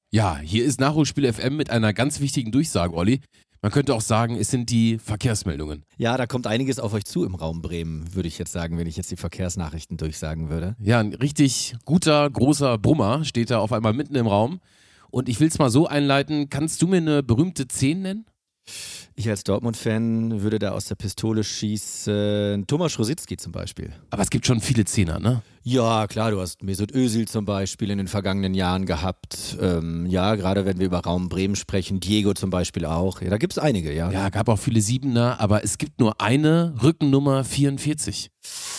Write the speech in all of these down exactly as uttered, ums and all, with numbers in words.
Ja, hier ist Nachholspiel F M mit einer ganz wichtigen Durchsage, Olli. Man könnte auch sagen, es sind die Verkehrsmeldungen. Ja, da kommt einiges auf euch zu im Raum Bremen, würde ich jetzt sagen, wenn ich jetzt die Verkehrsnachrichten durchsagen würde. Ja, ein richtig guter, großer Brummer steht da auf einmal mitten im Raum. Und ich will es mal so einleiten, kannst du mir eine berühmte zehn nennen? Ich als Dortmund-Fan würde da aus der Pistole schießen, Thomas Rositzky zum Beispiel. Aber es gibt schon viele Zehner, ne? Ja, klar, du hast Mesut Özil zum Beispiel in den vergangenen Jahren gehabt. Ähm, ja, gerade wenn wir über Raum Bremen sprechen, Diego zum Beispiel auch. Ja, da gibt es einige, ja. Ja, gab auch viele Siebener, aber es gibt nur eine Rückennummer vierundvierzig.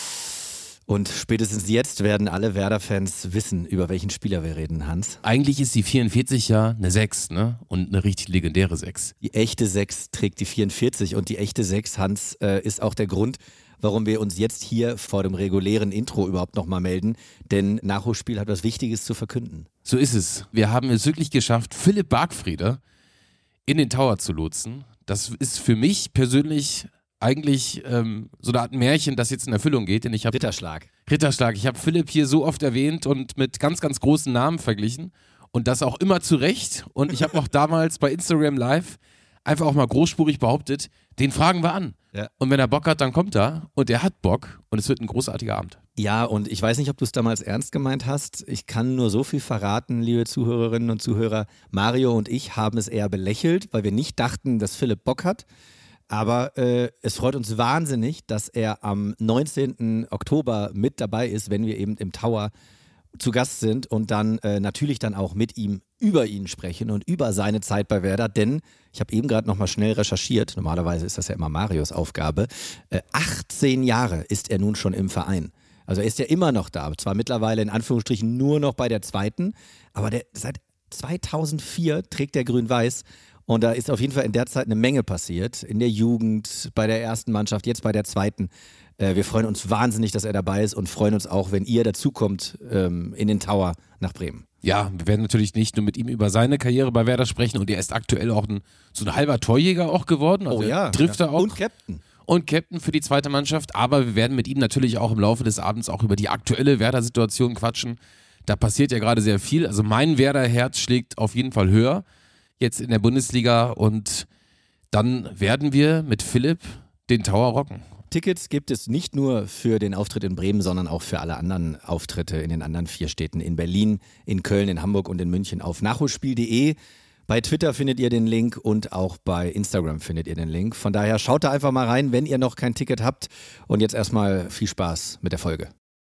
Und spätestens jetzt werden alle Werder-Fans wissen, über welchen Spieler wir reden, Hans. Eigentlich ist die vierundvierzig ja eine sechs, ne? Und eine richtig legendäre sechs. Die echte sechs trägt die vierundvierzig und die echte sechs, Hans, äh, ist auch der Grund, warum wir uns jetzt hier vor dem regulären Intro überhaupt nochmal melden. Denn Nachholspiel hat was Wichtiges zu verkünden. So ist es. Wir haben es wirklich geschafft, Philipp Bargfrede in den Tower zu lotsen. Das ist für mich persönlich eigentlich ähm, so eine Art Märchen, das jetzt in Erfüllung geht. Denn ich hab, Ritterschlag. Ritterschlag. Ich habe Philipp hier so oft erwähnt und mit ganz, ganz großen Namen verglichen. Und das auch immer zu Recht. Und ich habe auch damals bei Instagram Live einfach auch mal großspurig behauptet, den fragen wir an. Ja. Und wenn er Bock hat, dann kommt er. Und er hat Bock. Und es wird ein großartiger Abend. Ja, und ich weiß nicht, ob du es damals ernst gemeint hast. Ich kann nur so viel verraten, liebe Zuhörerinnen und Zuhörer. Mario und ich haben es eher belächelt, weil wir nicht dachten, dass Philipp Bock hat. Aber äh, es freut uns wahnsinnig, dass er am neunzehnten Oktober mit dabei ist, wenn wir eben im Tower zu Gast sind und dann äh, natürlich dann auch mit ihm über ihn sprechen und über seine Zeit bei Werder, denn ich habe eben gerade nochmal schnell recherchiert, normalerweise ist das ja immer Marios Aufgabe, äh, achtzehn Jahre ist er nun schon im Verein. Also er ist ja immer noch da, zwar mittlerweile in Anführungsstrichen nur noch bei der zweiten, aber der, seit zweitausendvier trägt er grün-weiß. Und da ist auf jeden Fall in der Zeit eine Menge passiert. In der Jugend, bei der ersten Mannschaft, jetzt bei der zweiten. Äh, wir freuen uns wahnsinnig, dass er dabei ist und freuen uns auch, wenn ihr dazukommt ähm, in den Tower nach Bremen. Ja, wir werden natürlich nicht nur mit ihm über seine Karriere bei Werder sprechen und er ist aktuell auch ein, so ein halber Torjäger auch geworden. Also oh ja. Trifft ja. er auch. Und Captain. Und Captain für die zweite Mannschaft. Aber wir werden mit ihm natürlich auch im Laufe des Abends auch über die aktuelle Werder-Situation quatschen. Da passiert ja gerade sehr viel. Also mein Werder-Herz schlägt auf jeden Fall höher jetzt in der Bundesliga und dann werden wir mit Philipp den Tower rocken. Tickets gibt es nicht nur für den Auftritt in Bremen, sondern auch für alle anderen Auftritte in den anderen vier Städten, in Berlin, in Köln, in Hamburg und in München auf nachholspiel punkt de. Bei Twitter findet ihr den Link und auch bei Instagram findet ihr den Link. Von daher schaut da einfach mal rein, wenn ihr noch kein Ticket habt. Und jetzt erstmal viel Spaß mit der Folge.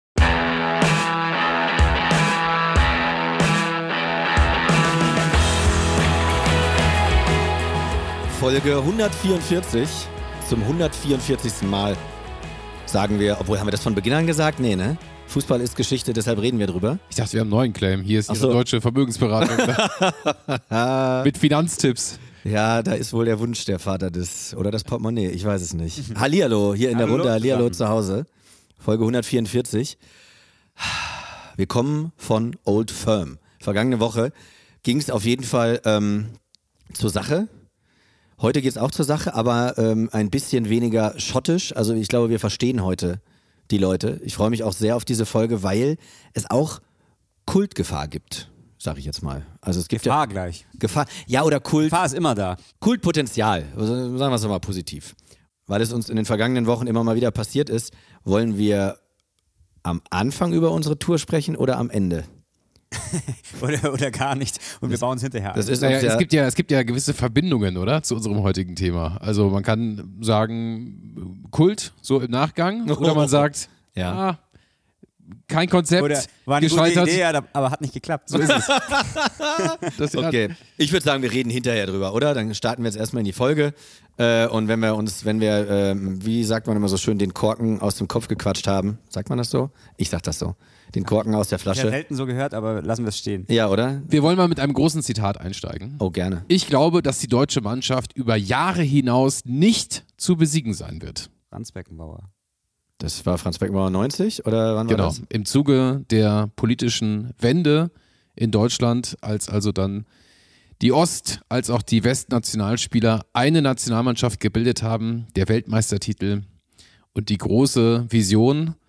Folge hundertvierundvierzig, zum hundertvierundvierzigsten Mal sagen wir, obwohl haben wir das von Beginn an gesagt? Nee, ne? Fußball ist Geschichte, deshalb reden wir drüber. Ich dachte, wir haben einen neuen Claim. Hier ist Ihre so. deutsche Vermögensberatung mit Finanztipps. Ja, da ist wohl der Wunsch der Vater des, oder das Portemonnaie, ich weiß es nicht. Hallihallo, hier in der Runde, Hallihallo zu Hause. Folge hundertvierundvierzig. Wir kommen von Old Firm. Vergangene Woche ging es auf jeden Fall ähm, zur Sache. Heute geht es auch zur Sache, aber ähm, ein bisschen weniger schottisch. Also ich glaube, wir verstehen heute die Leute. Ich freue mich auch sehr auf diese Folge, weil es auch Kultgefahr gibt, sag ich jetzt mal. Also es gibt Gefahr ja, gleich. Gefahr, ja oder Kult. Gefahr ist immer da. Kultpotenzial, also sagen wir es mal positiv. Weil es uns in den vergangenen Wochen immer mal wieder passiert ist, wollen wir am Anfang über unsere Tour sprechen oder am Ende? oder, oder gar nicht. Und wir bauen es hinterher Das ein. ist Naja, uns ja, es gibt ja, es gibt ja gewisse Verbindungen, oder? Zu unserem heutigen Thema. Also man kann sagen, Kult, so im Nachgang. Oder man sagt, ja. ah, kein Konzept, Oder war eine gescheitert. gute Idee, aber hat nicht geklappt. So ist es. Das, Okay, ich würde sagen, wir reden hinterher drüber, oder? Dann starten wir jetzt erstmal in die Folge. Äh, und wenn wir uns, wenn wir, ähm, wie sagt man immer so schön, den Korken aus dem Kopf gequatscht haben, sagt man das so? Ich sag das so. Den Korken aus der Ich habe Flasche. selten so gehört, aber lassen wir es stehen. Ja, oder? Wir wollen mal mit einem großen Zitat einsteigen. Oh, gerne. Ich glaube, dass die deutsche Mannschaft über Jahre hinaus nicht zu besiegen sein wird. Franz Beckenbauer. Das war Franz Beckenbauer neunzig oder wann war Genau, das? im Zuge der politischen Wende in Deutschland, als also dann die Ost- als auch die Westnationalspieler eine Nationalmannschaft gebildet haben, der Weltmeistertitel und die große Vision,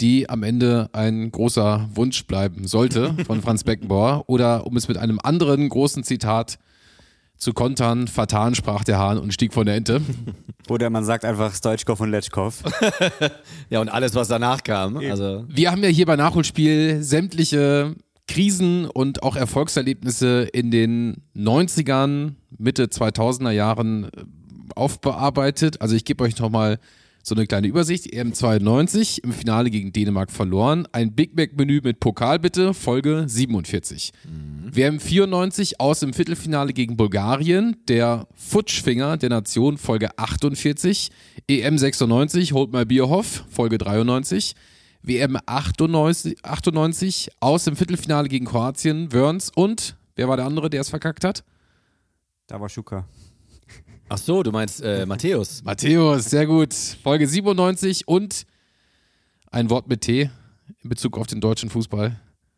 die am Ende ein großer Wunsch bleiben sollte von Franz Beckenbauer. Oder um es mit einem anderen großen Zitat zu kontern, vertan sprach der Hahn und stieg von der Ente. Oder man sagt einfach Stoichkov und Letschkov. Ja, und alles, was danach kam. Also Wir haben ja hier bei Nachholspiel sämtliche Krisen und auch Erfolgserlebnisse in den neunzigern, Mitte zweitausender Jahren aufbearbeitet. Also ich gebe euch nochmal so eine kleine Übersicht. E M zweiundneunzig, im Finale gegen Dänemark verloren. Ein Big Mac-Menü mit Pokal bitte, Folge siebenundvierzig. Mhm. W M vierundneunzig, aus im Viertelfinale gegen Bulgarien. Der Futschfinger der Nation, Folge achtundvierzig. E M sechsundneunzig, Hold My Bierhoff, Folge dreiundneunzig. W M achtundneunzig, achtundneunzig, aus im Viertelfinale gegen Kroatien, Wörns und, wer war der andere, der es verkackt hat? Da war Schuka. Ach so, du meinst äh, Matthäus. Matthäus, sehr gut. Folge siebenundneunzig und ein Wort mit T in Bezug auf den deutschen Fußball.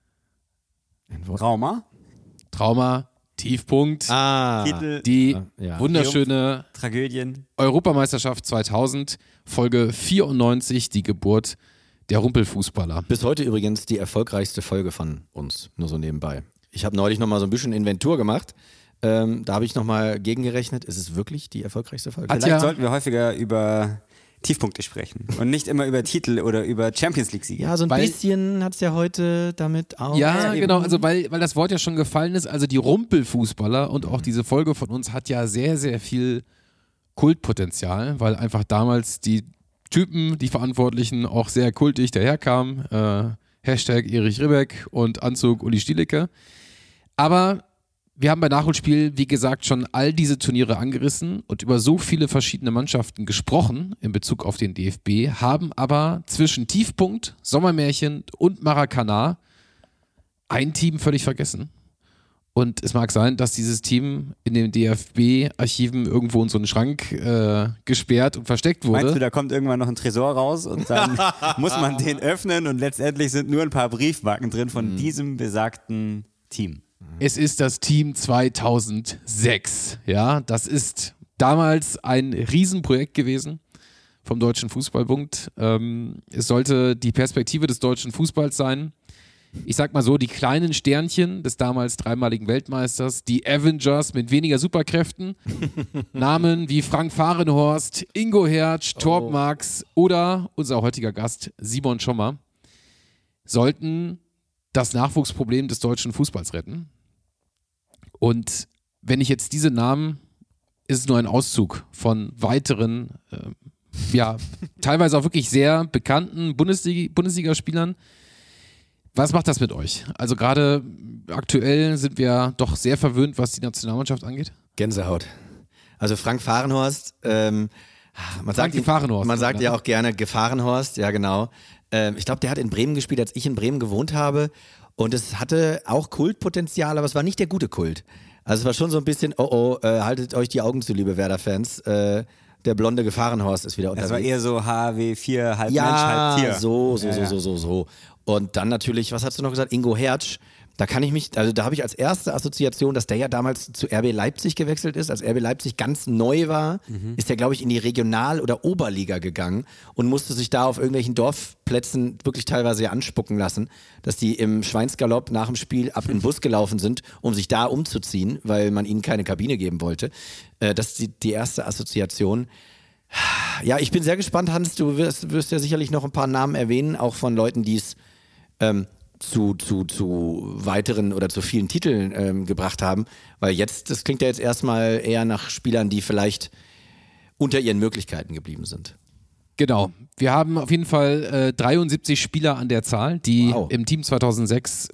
Trauma. Trauma, Tiefpunkt, Ah, Titel. die ja. wunderschöne Tragödien. Europameisterschaft zweitausend, Folge vierundneunzig, die Geburt der Rumpelfußballer. Bis heute übrigens die erfolgreichste Folge von uns, nur so nebenbei. Ich habe neulich nochmal so ein bisschen Inventur gemacht. Ähm, da habe ich nochmal gegengerechnet. Ist es wirklich die erfolgreichste Folge? Hat Vielleicht ja- sollten wir häufiger über Tiefpunkte sprechen und nicht immer über Titel oder über Champions League-Siege. Ja, so ein Weil- bisschen hat es ja heute damit auch. Ja, eben. genau, also weil, weil das Wort ja schon gefallen ist, also die Rumpelfußballer und auch diese Folge von uns hat ja sehr, sehr viel Kultpotenzial, weil einfach damals die Typen, die Verantwortlichen auch sehr kultig daherkamen. Äh, Hashtag Erich Ribbeck und Anzug Uli Stielicke. Aber wir haben bei Nachholspiel, wie gesagt, schon all diese Turniere angerissen und über so viele verschiedene Mannschaften gesprochen in Bezug auf den D F B, haben aber zwischen Tiefpunkt, Sommermärchen und Maracanã ein Team völlig vergessen. Und es mag sein, dass dieses Team in den D F B-Archiven irgendwo in so einen Schrank äh, gesperrt und versteckt wurde. Meinst du, da kommt irgendwann noch ein Tresor raus und dann muss man den öffnen und letztendlich sind nur ein paar Briefmarken drin von Mhm. diesem besagten Team. Es ist das Team zweitausendsechs. Ja, das ist damals ein Riesenprojekt gewesen vom Deutschen Fußballbund. Ähm, es sollte die Perspektive des deutschen Fußballs sein. Ich sag mal so, die kleinen Sternchen des damals dreimaligen Weltmeisters, die Avengers mit weniger Superkräften, Namen wie Frank Fahrenhorst, Ingo Hertz, Torb Marx oder unser heutiger Gast Simon Schommer, sollten das Nachwuchsproblem des deutschen Fußballs retten. Und wenn ich jetzt diese Namen, ist es nur ein Auszug von weiteren, äh, ja, teilweise auch wirklich sehr bekannten Bundesliga- Bundesligaspielern. Was macht das mit euch? Also gerade aktuell sind wir doch sehr verwöhnt, was die Nationalmannschaft angeht. Gänsehaut. Also Frank Fahrenhorst, ähm, man sagt, Frank ihn- Fahrenhorst. man sagt ja auch gerne Gefahrenhorst, ja genau. Ähm, ich glaube, der hat in Bremen gespielt, als ich in Bremen gewohnt habe. Und es hatte auch Kultpotenzial, aber es war nicht der gute Kult. Also es war schon so ein bisschen, oh oh, äh, haltet euch die Augen zu, liebe Werder-Fans. Äh, der blonde Gefahrenhorst ist wieder unterwegs. Das war eher so H W vier, halb ja, Mensch, halb Tier. so, so, Ja, so, ja. so, so, so. Und dann natürlich, was hast du noch gesagt? Ingo Hertz. Da kann ich mich, also da habe ich als erste Assoziation, dass der ja damals zu R B Leipzig gewechselt ist. Als R B Leipzig ganz neu war, Mhm. ist der, glaube ich, in die Regional- oder Oberliga gegangen und musste sich da auf irgendwelchen Dorfplätzen wirklich teilweise ja anspucken lassen, dass die im Schweinsgalopp nach dem Spiel ab in den Bus gelaufen sind, um sich da umzuziehen, weil man ihnen keine Kabine geben wollte. Äh, das ist die, die erste Assoziation. Ja, ich bin sehr gespannt, Hans. Du wirst, wirst ja sicherlich noch ein paar Namen erwähnen, auch von Leuten, die es ähm, zu, zu, zu weiteren oder zu vielen Titeln ähm, gebracht haben. Weil jetzt, das klingt ja jetzt erstmal eher nach Spielern, die vielleicht unter ihren Möglichkeiten geblieben sind. Genau. Wir haben auf jeden Fall äh, dreiundsiebzig Spieler an der Zahl, die Wow. im Team zweitausendsechs,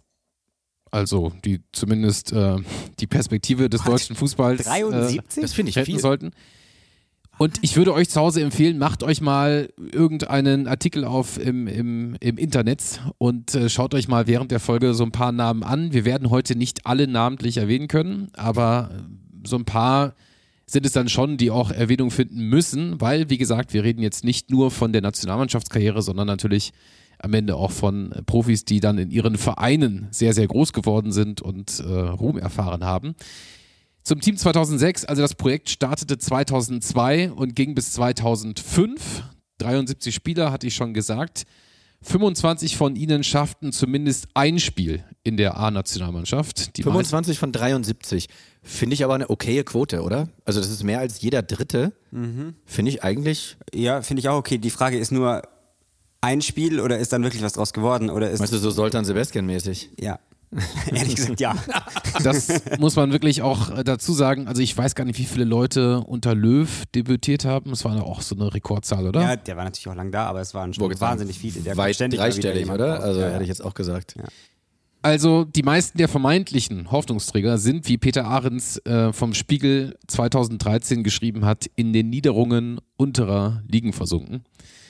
also die zumindest äh, die Perspektive des deutschen Fußballs äh, dreiundsiebzig? Das finde ich retten viel. sollten. Und ich würde euch zu Hause empfehlen, macht euch mal irgendeinen Artikel auf im, im, im Internet und äh, schaut euch mal während der Folge so ein paar Namen an. Wir werden heute nicht alle namentlich erwähnen können, aber so ein paar sind es dann schon, die auch Erwähnung finden müssen, weil, wie gesagt, wir reden jetzt nicht nur von der Nationalmannschaftskarriere, sondern natürlich am Ende auch von Profis, die dann in ihren Vereinen sehr, sehr groß geworden sind und äh, Ruhm erfahren haben. Zum Team zweitausendsechs, also das Projekt startete zweitausendzwei und ging bis zweitausendfünf. dreiundsiebzig Spieler, hatte ich schon gesagt. fünfundzwanzig von ihnen schafften zumindest ein Spiel in der A-Nationalmannschaft. Die fünfundzwanzig von dreiundsiebzig. Finde ich aber eine okaye Quote, oder? Also das ist mehr als jeder Dritte. Mhm. Finde ich eigentlich... Ja, finde ich auch okay. Die Frage ist nur, ein Spiel oder ist dann wirklich was draus geworden? Oder ist Weißt du, so Soltan Sebastian-mäßig? Ja. Ehrlich gesagt, ja. Das muss man wirklich auch dazu sagen. Also ich weiß gar nicht, wie viele Leute unter Löw debütiert haben. Es war auch so eine Rekordzahl, oder? Ja, der war natürlich auch lang da, aber es waren schon wahnsinnig viele. Der weit ständig dreistellig, oder? Raus. Also ja, hätte ich jetzt auch gesagt. Ja. Also die meisten der vermeintlichen Hoffnungsträger sind, wie Peter Ahrens äh, vom Spiegel zweitausenddreizehn geschrieben hat, in den Niederungen unterer Ligen versunken.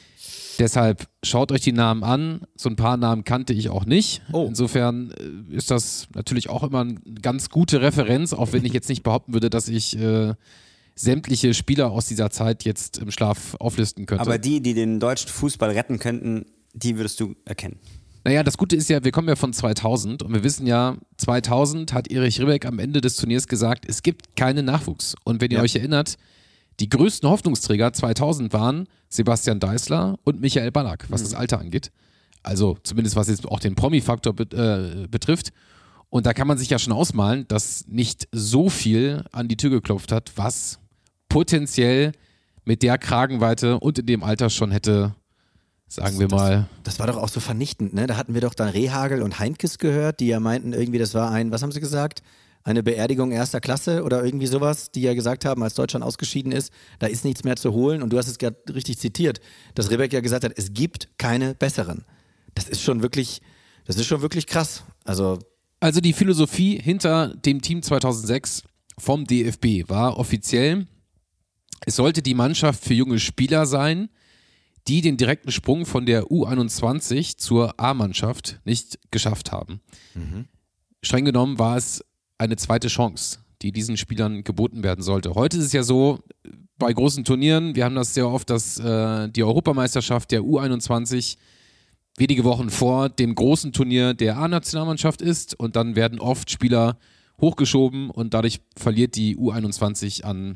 Deshalb schaut euch die Namen an. So ein paar Namen kannte ich auch nicht. Oh. Insofern äh, ist das natürlich auch immer eine ganz gute Referenz, auch wenn ich jetzt nicht behaupten würde, dass ich äh, sämtliche Spieler aus dieser Zeit jetzt im Schlaf auflisten könnte. Aber die, die den deutschen Fußball retten könnten, die würdest du erkennen. Naja, das Gute ist ja, wir kommen ja von zweitausend und wir wissen ja, zweitausend hat Erich Ribbeck am Ende des Turniers gesagt, es gibt keinen Nachwuchs. Und wenn ihr ja. euch erinnert, die größten Hoffnungsträger zweitausend waren Sebastian Deißler und Michael Ballack, was mhm. das Alter angeht. Also zumindest was jetzt auch den Promi-Faktor bet- äh, betrifft. Und da kann man sich ja schon ausmalen, dass nicht so viel an die Tür geklopft hat, was potenziell mit der Kragenweite und in dem Alter schon hätte, sagen wir das, mal. Das war doch auch so vernichtend, ne? Da hatten wir doch dann Rehagel und Heinkes gehört, die ja meinten irgendwie, das war ein, was haben sie gesagt? Eine Beerdigung erster Klasse oder irgendwie sowas, die ja gesagt haben, als Deutschland ausgeschieden ist, da ist nichts mehr zu holen. Und du hast es gerade richtig zitiert, dass Ribbeck ja gesagt hat, es gibt keine besseren. Das ist schon wirklich, das ist schon wirklich krass. Also, also die Philosophie hinter dem Team zweitausendsechs vom D F B war offiziell, es sollte die Mannschaft für junge Spieler sein, die den direkten Sprung von der U einundzwanzig zur A-Mannschaft nicht geschafft haben. Mhm. Streng genommen war es eine zweite Chance, die diesen Spielern geboten werden sollte. Heute ist es ja so, bei großen Turnieren, wir haben das sehr oft, dass äh, die Europameisterschaft der U einundzwanzig wenige Wochen vor dem großen Turnier der A-Nationalmannschaft ist und dann werden oft Spieler hochgeschoben und dadurch verliert die U einundzwanzig an,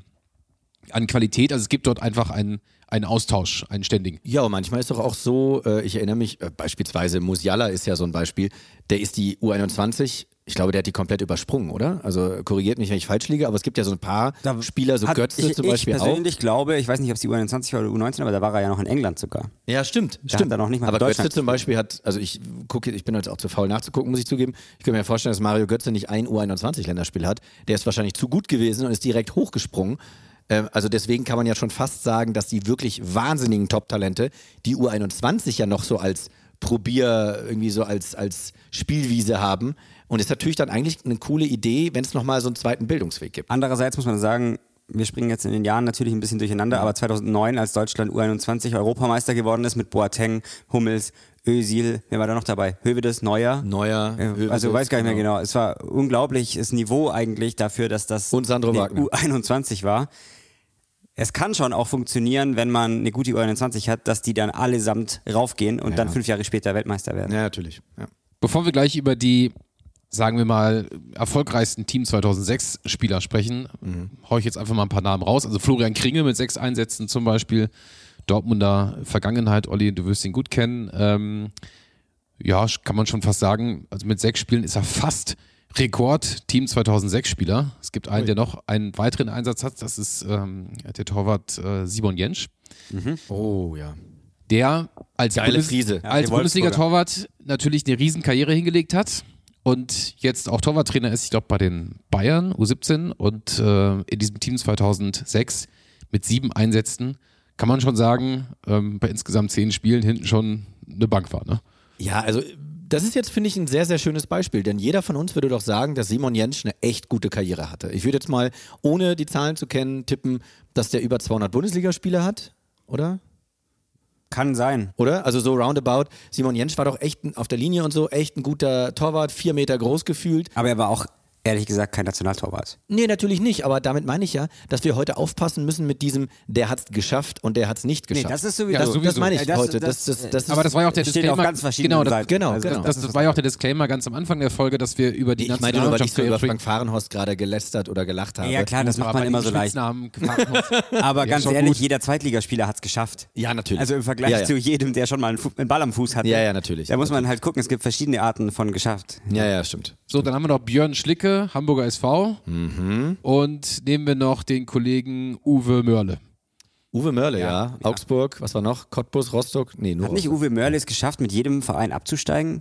an Qualität. Also es gibt dort einfach einen, einen Austausch, einen ständigen. Ja, und manchmal ist doch auch so, äh, ich erinnere mich, äh, beispielsweise Musiala ist ja so ein Beispiel, der ist die U einundzwanzig, ich glaube, der hat die komplett übersprungen, oder? Also korrigiert mich, wenn ich falsch liege, aber es gibt ja so ein paar da Spieler, so Götze ich, zum ich Beispiel auch. Ich persönlich glaube, ich weiß nicht, ob es die U einundzwanzig war oder U neunzehn, aber da war er ja noch in England sogar. Ja, stimmt, Da stimmt. hat er noch nicht mal aber für Götze Deutschland zum Beispiel hat, also ich gucke, ich bin jetzt auch zu faul nachzugucken, muss ich zugeben. Ich kann mir vorstellen, dass Mario Götze nicht ein U einundzwanzig-Länderspiel hat. Der ist wahrscheinlich zu gut gewesen und ist direkt hochgesprungen. Also deswegen kann man ja schon fast sagen, dass die wirklich wahnsinnigen Top-Talente die U einundzwanzig ja noch so als Probier, irgendwie so als, als Spielwiese haben. Und ist natürlich dann eigentlich eine coole Idee, wenn es nochmal so einen zweiten Bildungsweg gibt. Andererseits muss man sagen, wir springen jetzt in den Jahren natürlich ein bisschen durcheinander, aber zweitausendneun, als Deutschland U einundzwanzig Europameister geworden ist mit Boateng, Hummels, Özil, wer war da noch dabei? Hövedes, Neuer. Neuer. Äh, also weiß gar nicht mehr genau. Es war unglaubliches Niveau eigentlich dafür, dass das Und Sandro Wagner. U einundzwanzig war. Es kann schon auch funktionieren, wenn man eine gute U einundzwanzig hat, dass die dann allesamt raufgehen und Ja. dann fünf Jahre später Weltmeister werden. Ja, natürlich. Ja. Bevor wir gleich über die, sagen wir mal, erfolgreichsten Team zweitausendsechs Spieler sprechen, mhm. haue ich jetzt einfach mal ein paar Namen raus. Also Florian Kringe mit sechs Einsätzen zum Beispiel, Dortmunder Vergangenheit, Olli, du wirst ihn gut kennen. Ähm, ja, kann man schon fast sagen, also mit sechs Spielen ist er fast Rekord-Team zweitausendsechs Spieler. Es gibt einen, der noch einen weiteren Einsatz hat, das ist ähm, der Torwart äh, Simon Jentsch. Mhm. Oh ja. Der als, Geile Bundes- Friese. Ja, als der Bundesliga-Torwart natürlich eine Riesenkarriere hingelegt hat und jetzt auch Torwarttrainer ist, ich glaube bei den Bayern U siebzehn und äh, in diesem Team zweitausendsechs mit sieben Einsätzen kann man schon sagen, ähm, bei insgesamt zehn Spielen hinten schon eine Bank war, ne? Ja, also das ist jetzt, finde ich, ein sehr, sehr schönes Beispiel, denn jeder von uns würde doch sagen, dass Simon Jentsch eine echt gute Karriere hatte. Ich würde jetzt mal, ohne die Zahlen zu kennen, tippen, dass der über zweihundert Bundesligaspiele hat, oder? Kann sein. Oder? Also so roundabout. Simon Jentsch war doch echt ein, auf der Linie und so echt ein guter Torwart, vier Meter groß gefühlt. Aber er war auch ehrlich gesagt kein Nationaltorwart. Nee, natürlich nicht, aber damit meine ich ja, dass wir heute aufpassen müssen mit diesem, der hat's geschafft und der hat's nicht geschafft. Nee, das ist sowieso. Ja, das, sowieso. das meine ich Ja, das- heute. das- Das, das, das, Aber das war ja auch der steht Disclaimer. auf ganz verschiedenen genau, das, Seiten. genau, Also genau. Das, das war ja auch der Disclaimer ganz am Anfang der Folge, dass wir über die ich meine nur, weil ich so über Nationalmannschaft Frank Fahrenhorst gerade gelästert oder gelacht habe. Ja, klar, das macht man immer so leicht. Aber ganz schon ehrlich, gut. jeder Zweitligaspieler hat es geschafft. Ja, natürlich. Also im Vergleich Ja, ja. zu jedem, der schon mal einen, Fu- einen Ball am Fuß hatte. Ja, ja, natürlich. Da muss man halt gucken, es gibt verschiedene Arten von geschafft. Ja, ja, stimmt. So, dann haben wir noch Björn Schlicke, Hamburger S V. Mhm. Und nehmen wir noch den Kollegen Uwe Mörle. Uwe Mörle, ja. Augsburg, was war noch? Cottbus, Rostock? Nee, nur Hat nicht Rostock. Uwe Mörle es geschafft, mit jedem Verein abzusteigen?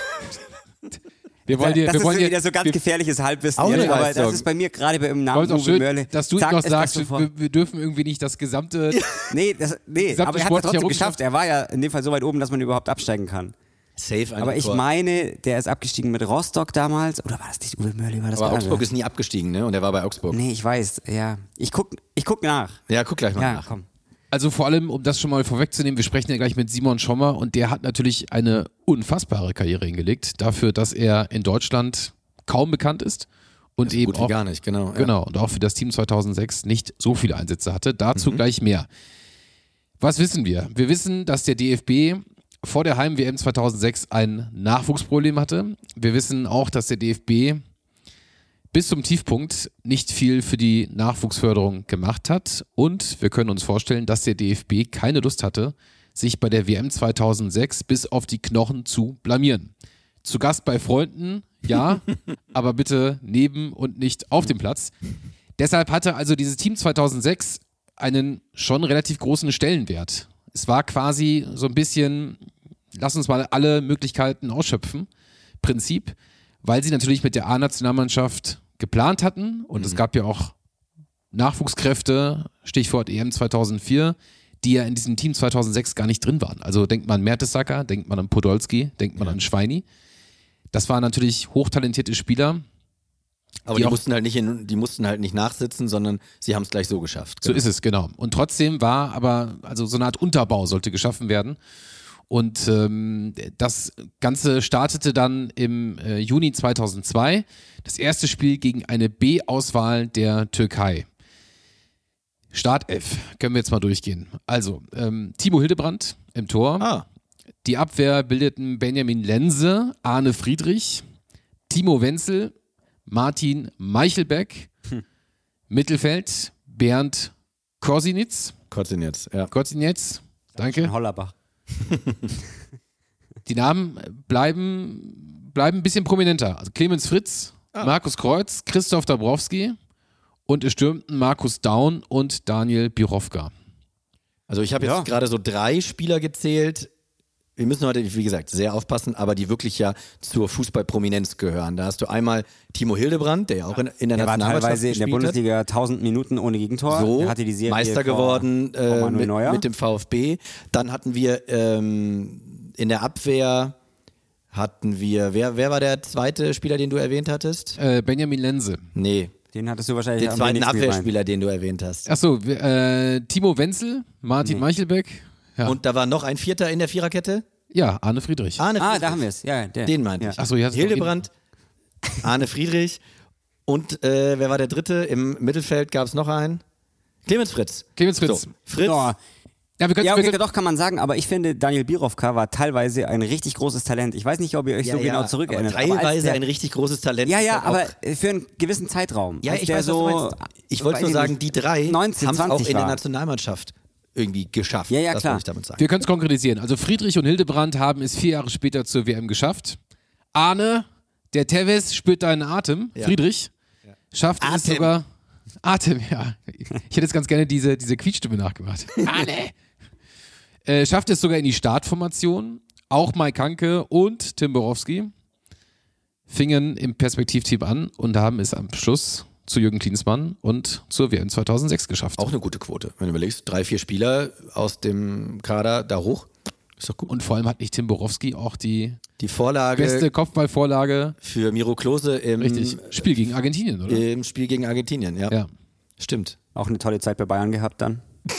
Wir wollen dir, das wir ist wollen so dir, wieder so ganz wir, gefährliches Halbwissen. Auch eine Ehrlich, aber Leistung. das ist bei mir gerade bei im wollen Namen es auch Uwe schön, Mörle. dass du zack, noch ist das sagst, sofort. wir, wir dürfen irgendwie nicht das gesamte. Nee, das, nee gesamte aber er hat ja sportliche trotzdem Errungenschaft- geschafft. Er war ja in dem Fall so weit oben, dass man überhaupt absteigen kann. Safe Aber ich Tor. meine, der ist abgestiegen mit Rostock damals. Oder war das nicht Uwe Mörle? War das Aber wer Augsburg anders? ist nie abgestiegen, ne? Und er war bei Augsburg. Nee, ich weiß, ja. Ich guck, ich guck nach. Ja, guck gleich mal Ja, nach. komm. Also vor allem, um das schon mal vorwegzunehmen, wir sprechen ja gleich mit Simon Schommer und der hat natürlich eine unfassbare Karriere hingelegt, dafür, dass er in Deutschland kaum bekannt ist und So eben gut wie auch, gar nicht, genau. Ja. genau, und auch für das Team zweitausendsechs nicht so viele Einsätze hatte. Dazu gleich mehr. Was wissen wir? Wir wissen, dass der D F B vor der Heim-W M zweitausendsechs ein Nachwuchsproblem hatte. Wir wissen auch, dass der D F B bis zum Tiefpunkt nicht viel für die Nachwuchsförderung gemacht hat. Und wir können uns vorstellen, dass der D F B keine Lust hatte, sich bei der W M zweitausendsechs bis auf die Knochen zu blamieren. Zu Gast bei Freunden, ja, aber bitte neben und nicht auf dem Platz. Deshalb hatte also dieses Team zweitausendsechs einen schon relativ großen Stellenwert. Es war quasi so ein bisschen, lass uns mal alle Möglichkeiten ausschöpfen, Prinzip, weil sie natürlich mit der A-Nationalmannschaft geplant hatten und mhm. es gab ja auch Nachwuchskräfte, Stichwort E M zweitausendvier, die ja in diesem Team zweitausendsechs gar nicht drin waren. Also denkt man an Mertesacker, denkt man an Podolski, denkt man ja. an Schweini. Das waren natürlich hochtalentierte Spieler. Aber die, die auch, mussten halt nicht in, die mussten halt nicht nachsitzen, sondern sie haben es gleich so geschafft. Genau. So ist es, genau. Und trotzdem war aber, also so eine Art Unterbau sollte geschaffen werden. Und ähm, das Ganze startete dann im äh, Juni zweitausendzwei. Das erste Spiel gegen eine B-Auswahl der Türkei. Startelf, können wir jetzt mal durchgehen. Also, ähm, Timo Hildebrand im Tor. Ah. Die Abwehr bildeten Benjamin Lense, Arne Friedrich, Timo Wenzel, Martin Meichelbeck, hm. Mittelfeld Bernd Korsinitz. Korsinitz, ja. Korsinitz, danke. Hollerbach. Die Namen bleiben, bleiben ein bisschen prominenter. Also Clemens Fritz, ah. Markus Kreuz, Christoph Dabrowski und es stürmten Markus Daun und Daniel Birovka. Also ich habe jetzt ja. gerade so drei Spieler gezählt. Wir müssen heute, wie gesagt, sehr aufpassen, aber die wirklich ja zur Fußballprominenz gehören. Da hast du einmal Timo Hildebrand, der ja auch in, in der, der Nationalmannschaft war teilweise in der Bundesliga hat. tausend Minuten ohne Gegentor. So, der hatte die Serie Meister vor, geworden äh, vor mit, mit dem VfB. Dann hatten wir ähm, in der Abwehr hatten wir, wer, wer war der zweite Spieler, den du erwähnt hattest? Äh, Benjamin Lense. Nee. Den hattest du wahrscheinlich Den zweiten Abwehrspieler, den du erwähnt hast. Achso, äh, Timo Wenzel, Martin nee. Meichelbeck. Ja. Und da war noch ein Vierter in der Viererkette? Ja, Arne Friedrich. Arne Friedrich. Ah, da haben wir es. Ja, der. Den meinte ja. ich. Achso, Hildebrand, Arne Friedrich und äh, wer war der Dritte? Im Mittelfeld gab es noch einen. Clemens Fritz. Clemens Fritz. So, Fritz. Oh. Ja, wir können, ja, okay, wir können, doch kann man sagen, aber ich finde, Daniel Birovka war teilweise ein richtig großes Talent. Ich weiß nicht, ob ihr euch ja, so ja, genau zurückerinnert. Aber teilweise aber der, ein richtig großes Talent. Ja, ja, halt aber für einen gewissen Zeitraum. Ja, als ich der weiß, so, was du meinst. Ich wollte nur sagen, die drei haben es auch in der Nationalmannschaft irgendwie geschafft. Ja, ja, das klar. Ich damit sagen. Wir können es konkretisieren. Also Friedrich und Hildebrand haben es vier Jahre später zur W M geschafft. Arne, der Tevez spürt deinen Atem. Ja. Friedrich ja. schafft Atem. es sogar. Atem, ja. Ich hätte jetzt ganz gerne diese, diese Quietschstimme nachgemacht. Arne! Äh, schafft es sogar in die Startformation. Auch Mike Hanke und Tim Borowski fingen im Perspektivteam an und haben es am Schluss zu Jürgen Klinsmann und zur W M zweitausendsechs geschafft. Auch eine gute Quote, wenn du überlegst. Drei, vier Spieler aus dem Kader da hoch. Ist doch gut. Und vor allem hat nicht Tim Borowski auch die, die Vorlage beste Kopfballvorlage für Miro Klose im Richtig. Spiel gegen Argentinien, oder? Im Spiel gegen Argentinien, ja. ja. Stimmt. Auch eine tolle Zeit bei Bayern gehabt dann.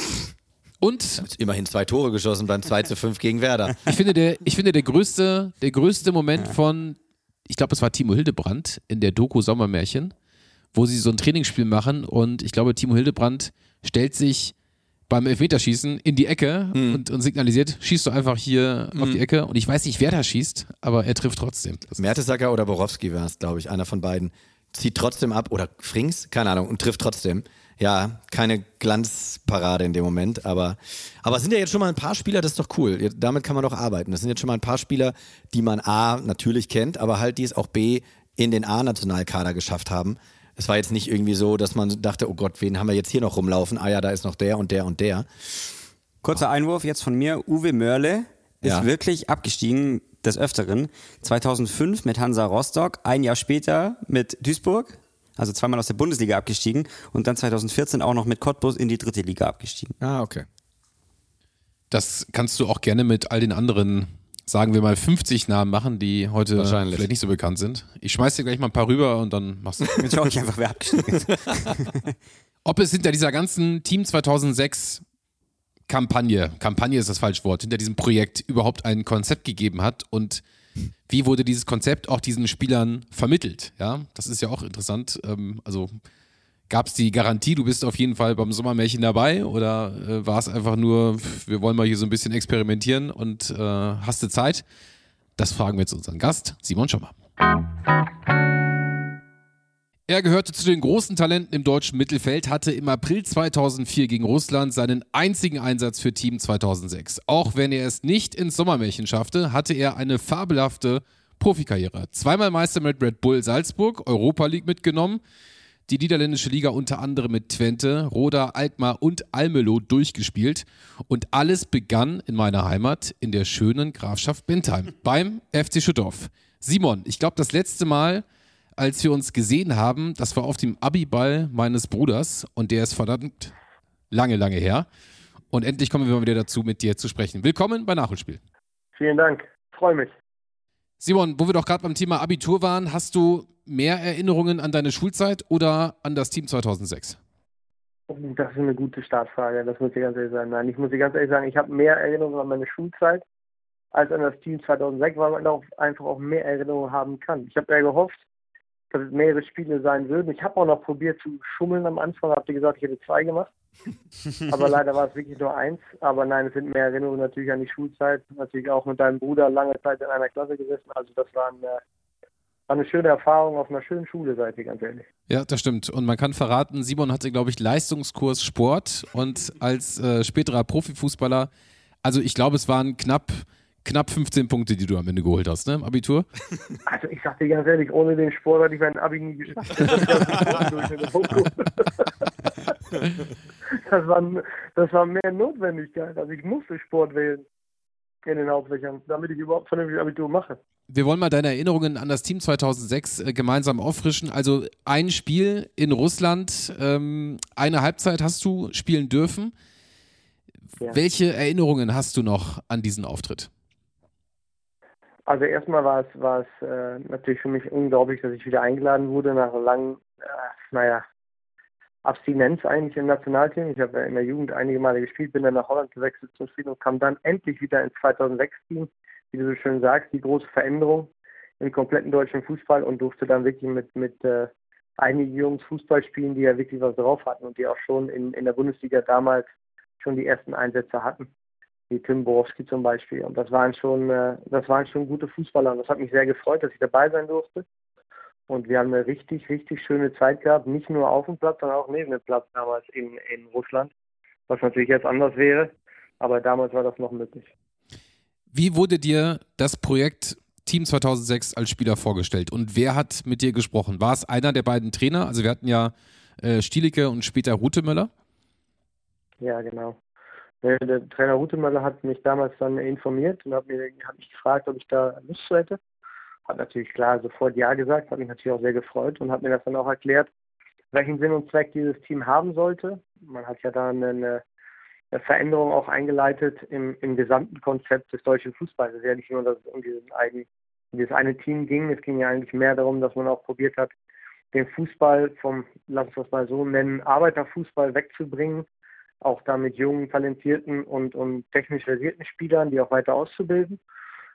Und immerhin zwei Tore geschossen beim zwei zu fünf gegen Werder. Ich finde, der, ich finde der, größte, der größte Moment ja. von ich glaube, es war Timo Hildebrand in der Doku Sommermärchen, wo sie so ein Trainingsspiel machen und ich glaube, Timo Hildebrand stellt sich beim Elfmeterschießen in die Ecke hm. und, und signalisiert, schießt du einfach hier hm. auf die Ecke und ich weiß nicht, wer da schießt, aber er trifft trotzdem. Mertesacker oder Borowski war es, glaube ich, einer von beiden. Zieht trotzdem ab oder Frings, keine Ahnung, und trifft trotzdem. Ja, keine Glanzparade in dem Moment, aber, aber es sind ja jetzt schon mal ein paar Spieler, das ist doch cool. Damit kann man doch arbeiten. Das sind jetzt schon mal ein paar Spieler, die man A natürlich kennt, aber halt die es auch B in den A-Nationalkader geschafft haben. Es war jetzt nicht irgendwie so, dass man dachte, oh Gott, wen haben wir jetzt hier noch rumlaufen? Ah ja, da ist noch der und der und der. Kurzer Einwurf jetzt von mir. Uwe Mörle ist ja. wirklich abgestiegen des Öfteren. zweitausendfünf mit Hansa Rostock, ein Jahr später mit Duisburg, also zweimal aus der Bundesliga abgestiegen und dann zweitausendvierzehn auch noch mit Cottbus in die dritte Liga abgestiegen. Ah, okay. Das kannst du auch gerne mit all den anderen, sagen wir mal, fünfzig Namen machen, die heute vielleicht nicht so bekannt sind. Ich schmeiß dir gleich mal ein paar rüber und dann machst du. Jetzt schau ich einfach, wer abgestiegen ist. Ob es hinter dieser ganzen Team zweitausendsechs Kampagne, Kampagne ist das falsche Wort, hinter diesem Projekt überhaupt ein Konzept gegeben hat und wie wurde dieses Konzept auch diesen Spielern vermittelt? Ja, das ist ja auch interessant. Ähm, also gab es die Garantie, du bist auf jeden Fall beim Sommermärchen dabei oder äh, war es einfach nur, wir wollen mal hier so ein bisschen experimentieren und äh, hast du Zeit? Das fragen wir jetzt unseren Gast, Simon Schommer. Er gehörte zu den großen Talenten im deutschen Mittelfeld, hatte im April zweitausendvier gegen Russland seinen einzigen Einsatz für Team zweitausendsechs. Auch wenn er es nicht ins Sommermärchen schaffte, hatte er eine fabelhafte Profikarriere. Zweimal Meister mit Red Bull Salzburg, Europa League mitgenommen, die niederländische Liga unter anderem mit Twente, Roda, Alkmaar und Almelo durchgespielt. Und alles begann in meiner Heimat in der schönen Grafschaft Bentheim beim F C Schüttorf. Simon, ich glaube, das letzte Mal, als wir uns gesehen haben, das war auf dem Abiball meines Bruders und der ist verdammt lange, lange her. Und endlich kommen wir mal wieder dazu, mit dir zu sprechen. Willkommen bei Nachholspiel. Vielen Dank, freue mich. Simon, wo wir doch gerade beim Thema Abitur waren, hast du mehr Erinnerungen an deine Schulzeit oder an das Team zweitausendsechs? Das ist eine gute Startfrage, das muss ich ganz ehrlich sagen. Nein, ich muss dir ganz ehrlich sagen, ich habe mehr Erinnerungen an meine Schulzeit als an das Team zweitausendsechs, weil man auch einfach auch mehr Erinnerungen haben kann. Ich habe ja gehofft, dass es mehrere Spiele sein würden. Ich habe auch noch probiert zu schummeln am Anfang, habt ihr gesagt, ich hätte zwei gemacht. Aber leider war es wirklich nur eins. Aber nein, es sind mehr Erinnerungen natürlich an die Schulzeit. Natürlich auch mit deinem Bruder lange Zeit in einer Klasse gesessen. Also das war eine, war eine schöne Erfahrung auf einer schönen Schule, seid ihr ganz ehrlich. Ja, das stimmt. Und man kann verraten, Simon hatte, glaube ich, Leistungskurs Sport und als äh, späterer Profifußballer, also ich glaube, es waren knapp Knapp fünfzehn Punkte, die du am Ende geholt hast, ne, im Abitur? Also ich sag dir ganz ehrlich, ohne den Sport hätte ich mein Abi nie geschafft. Das war, das war mehr Notwendigkeit. Also ich musste Sport wählen in den Hauptfächern, damit ich überhaupt vernünftig Abitur mache. Wir wollen mal deine Erinnerungen an das Team zweitausendsechs äh, gemeinsam auffrischen. Also ein Spiel in Russland, ähm, eine Halbzeit hast du spielen dürfen. Ja. Welche Erinnerungen hast du noch an diesen Auftritt? Also erstmal war es, war es äh, natürlich für mich unglaublich, dass ich wieder eingeladen wurde nach einer langen, äh, naja, Abstinenz eigentlich im Nationalteam. Ich habe ja in der Jugend einige Male gespielt, bin dann nach Holland gewechselt zum Spiel und kam dann endlich wieder ins zweitausendsechs-Team. Wie du so schön sagst, die große Veränderung im kompletten deutschen Fußball und durfte dann wirklich mit, mit äh, einigen Jungs Fußball spielen, die ja wirklich was drauf hatten und die auch schon in, in der Bundesliga damals schon die ersten Einsätze hatten. Wie Tim Borowski zum Beispiel. Und das waren schon, äh, das waren schon gute Fußballer. Und das hat mich sehr gefreut, dass ich dabei sein durfte. Und wir haben eine richtig, richtig schöne Zeit gehabt. Nicht nur auf dem Platz, sondern auch neben dem Platz damals in, in Russland. Was natürlich jetzt anders wäre. Aber damals war das noch möglich. Wie wurde dir das Projekt Team zweitausendsechs als Spieler vorgestellt? Und wer hat mit dir gesprochen? War es einer der beiden Trainer? Also wir hatten ja äh, Stielicke und später Rutemöller. Ja, genau. Der Trainer Rutemöller hat mich damals dann informiert und hat, mir, hat mich gefragt, ob ich da Lust zu hätte. Hat natürlich klar sofort Ja gesagt, hat mich natürlich auch sehr gefreut und hat mir das dann auch erklärt, welchen Sinn und Zweck dieses Team haben sollte. Man hat ja da eine, eine Veränderung auch eingeleitet im, im gesamten Konzept des deutschen Fußballs. Es ist ja nicht nur, dass es um diesen einen, um dieses eine Team ging. Es ging ja eigentlich mehr darum, dass man auch probiert hat, den Fußball vom, lass uns das mal so nennen, Arbeiterfußball wegzubringen, auch da mit jungen, talentierten und, und technisch versierten Spielern, die auch weiter auszubilden.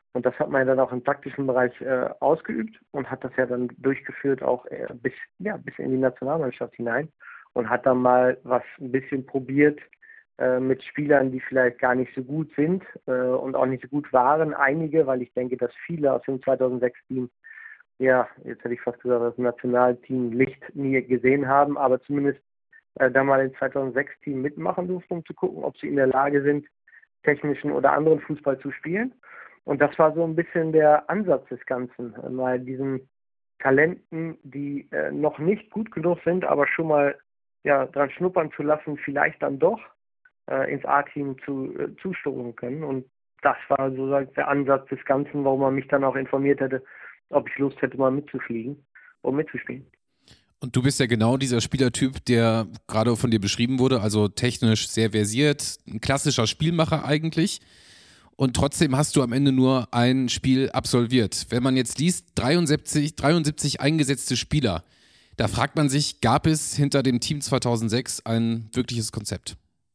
Und das hat man ja dann auch im taktischen Bereich äh, ausgeübt und hat das ja dann durchgeführt auch äh, bis, ja, bis in die Nationalmannschaft hinein und hat dann mal was ein bisschen probiert äh, mit Spielern, die vielleicht gar nicht so gut sind äh, und auch nicht so gut waren. Einige, weil ich denke, dass viele aus dem zweitausendsechs-Team, ja, jetzt hätte ich fast gesagt, das Nationalteam Licht nie gesehen haben, aber zumindest äh, da mal im zweitausendsechs-Team mitmachen durften, um zu gucken, ob sie in der Lage sind, technischen oder anderen Fußball zu spielen. Und das war so ein bisschen der Ansatz des Ganzen, mal diesen Talenten, die äh, noch nicht gut genug sind, aber schon mal ja, dran schnuppern zu lassen, vielleicht dann doch äh, ins A-Team zu, äh, zustoßen können. Und das war sozusagen der Ansatz des Ganzen, warum man mich dann auch informiert hätte, ob ich Lust hätte, mal mitzufliegen und mitzuspielen. Und du bist ja genau dieser Spielertyp, der gerade von dir beschrieben wurde, also technisch sehr versiert, ein klassischer Spielmacher eigentlich. Und trotzdem hast du am Ende nur ein Spiel absolviert. Wenn man jetzt liest, dreiundsiebzig, dreiundsiebzig eingesetzte Spieler, da fragt man sich, gab es hinter dem Team zweitausendsechs ein wirkliches Konzept?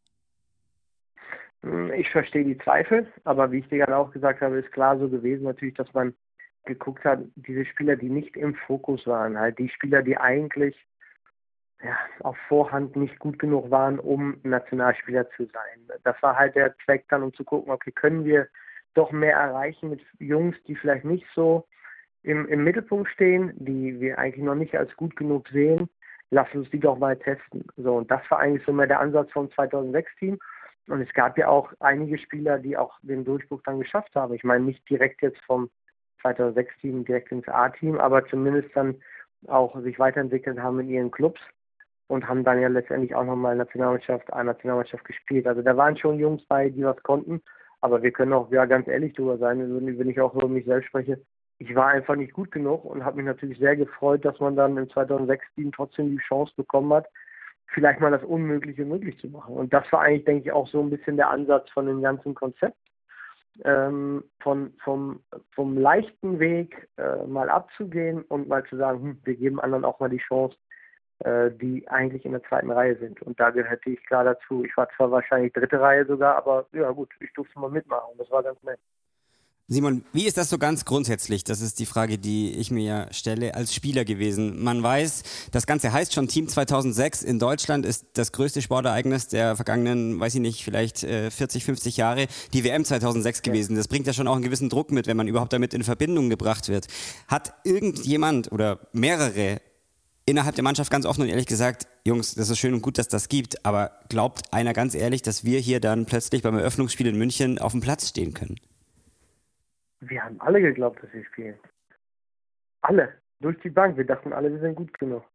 Ich verstehe die Zweifel, aber wie ich dir gerade auch gesagt habe, ist klar so gewesen natürlich, dass man geguckt hat, diese Spieler, die nicht im Fokus waren, halt die Spieler, die eigentlich ja, auf Vorhand nicht gut genug waren, um Nationalspieler zu sein. Das war halt der Zweck dann, um zu gucken, okay, können wir doch mehr erreichen mit Jungs, die vielleicht nicht so im, im Mittelpunkt stehen, die wir eigentlich noch nicht als gut genug sehen. Lass uns die doch mal testen. So, und das war eigentlich so mehr der Ansatz vom zweitausendsechs-Team. Und es gab ja auch einige Spieler, die auch den Durchbruch dann geschafft haben. Ich meine, nicht direkt jetzt vom zweitausendsechs-Team direkt ins A-Team, aber zumindest dann auch sich weiterentwickelt haben in ihren Clubs und haben dann ja letztendlich auch nochmal Nationalmannschaft, A-Nationalmannschaft gespielt. Also da waren schon Jungs bei, die was konnten, aber wir können auch ja ganz ehrlich drüber sein, wenn ich auch über mich selbst spreche. Ich war einfach nicht gut genug und habe mich natürlich sehr gefreut, dass man dann im zweitausendsechs-Team trotzdem die Chance bekommen hat, vielleicht mal das Unmögliche möglich zu machen. Und das war eigentlich, denke ich, auch so ein bisschen der Ansatz von dem ganzen Konzept. Ähm, von, vom, vom leichten Weg äh, mal abzugehen und mal zu sagen, hm, wir geben anderen auch mal die Chance, äh, die eigentlich in der zweiten Reihe sind. Und da gehörte ich klar dazu. Ich war zwar wahrscheinlich dritte Reihe sogar, aber ja gut, ich durfte mal mitmachen und das war ganz nett. Simon, wie ist das so ganz grundsätzlich? Das ist die Frage, die ich mir ja stelle, als Spieler gewesen. Man weiß, das Ganze heißt schon Team zweitausendsechs in Deutschland ist das größte Sportereignis der vergangenen, weiß ich nicht, vielleicht äh, vierzig, fünfzig Jahre, die W M zweitausendsechs gewesen. Das bringt ja schon auch einen gewissen Druck mit, wenn man überhaupt damit in Verbindung gebracht wird. Hat irgendjemand oder mehrere innerhalb der Mannschaft ganz offen und ehrlich gesagt, Jungs, das ist schön und gut, dass das gibt, aber glaubt einer ganz ehrlich, dass wir hier dann plötzlich beim Eröffnungsspiel in München auf dem Platz stehen können? Wir haben alle geglaubt, dass wir spielen. Alle. Durch die Bank. Wir dachten alle, wir sind gut genug.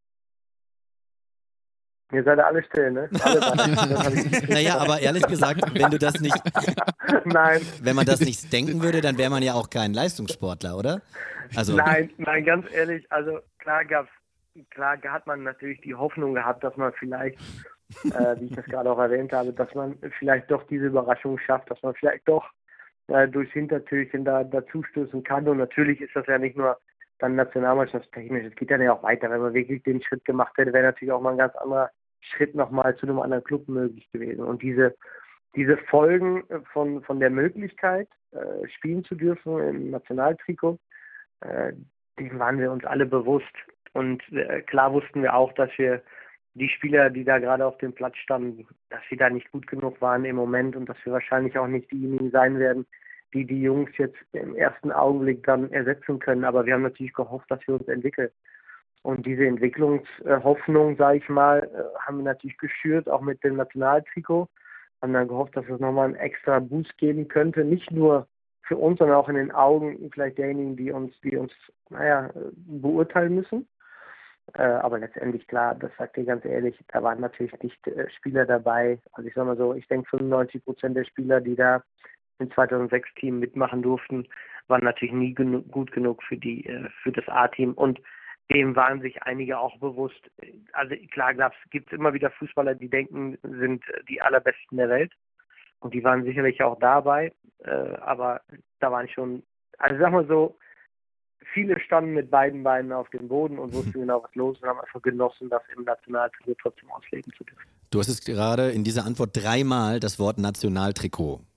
Ihr seid alle still, ne? Alle naja, aber ehrlich gesagt, wenn du das nicht... Nein. Wenn man das nicht denken würde, dann wäre man ja auch kein Leistungssportler, oder? Also nein, nein, ganz ehrlich. Also klar gab's, klar hat man natürlich die Hoffnung gehabt, dass man vielleicht, äh, wie ich das gerade auch erwähnt habe, dass man vielleicht doch diese Überraschung schafft, dass man vielleicht doch äh, durchs Hintertürchen da dazustößen kann. Und natürlich ist das ja nicht nur dann nationalmannschaftstechnisch, es geht ja auch weiter. Wenn man wirklich den Schritt gemacht hätte, wäre natürlich auch mal ein ganz anderer Schritt nochmal zu einem anderen Club möglich gewesen. Und diese, diese Folgen von, von der Möglichkeit, äh, spielen zu dürfen im Nationaltrikot, äh, dem waren wir uns alle bewusst. Und äh, klar wussten wir auch, dass wir die Spieler, die da gerade auf dem Platz standen, dass sie da nicht gut genug waren im Moment und dass wir wahrscheinlich auch nicht diejenigen sein werden, die die Jungs jetzt im ersten Augenblick dann ersetzen können. Aber wir haben natürlich gehofft, dass wir uns entwickeln. Und diese Entwicklungshoffnung, sage ich mal, haben wir natürlich geschürt, auch mit dem Nationaltrikot. Haben dann gehofft, dass es nochmal einen extra Boost geben könnte, nicht nur für uns, sondern auch in den Augen vielleicht derjenigen, die uns, die uns, naja, beurteilen müssen. Äh, aber letztendlich, klar, das sagt ihr ganz ehrlich, da waren natürlich nicht äh, Spieler dabei. Also ich sag mal so, ich denke fünfundneunzig Prozent der Spieler, die da im zweitausendsechs-Team mitmachen durften, waren natürlich nie genu- gut genug für die äh, für das A-Team. Und dem waren sich einige auch bewusst. Also klar, gibt es immer wieder Fußballer, die denken, sind die allerbesten der Welt. Und die waren sicherlich auch dabei. Äh, aber da waren schon, also sag mal so, viele standen mit beiden Beinen auf dem Boden und wussten genau, was los ist und haben einfach genossen, das im Nationaltrikot trotzdem ausleben zu dürfen. Du hast es gerade in dieser Antwort dreimal das Wort Nationaltrikot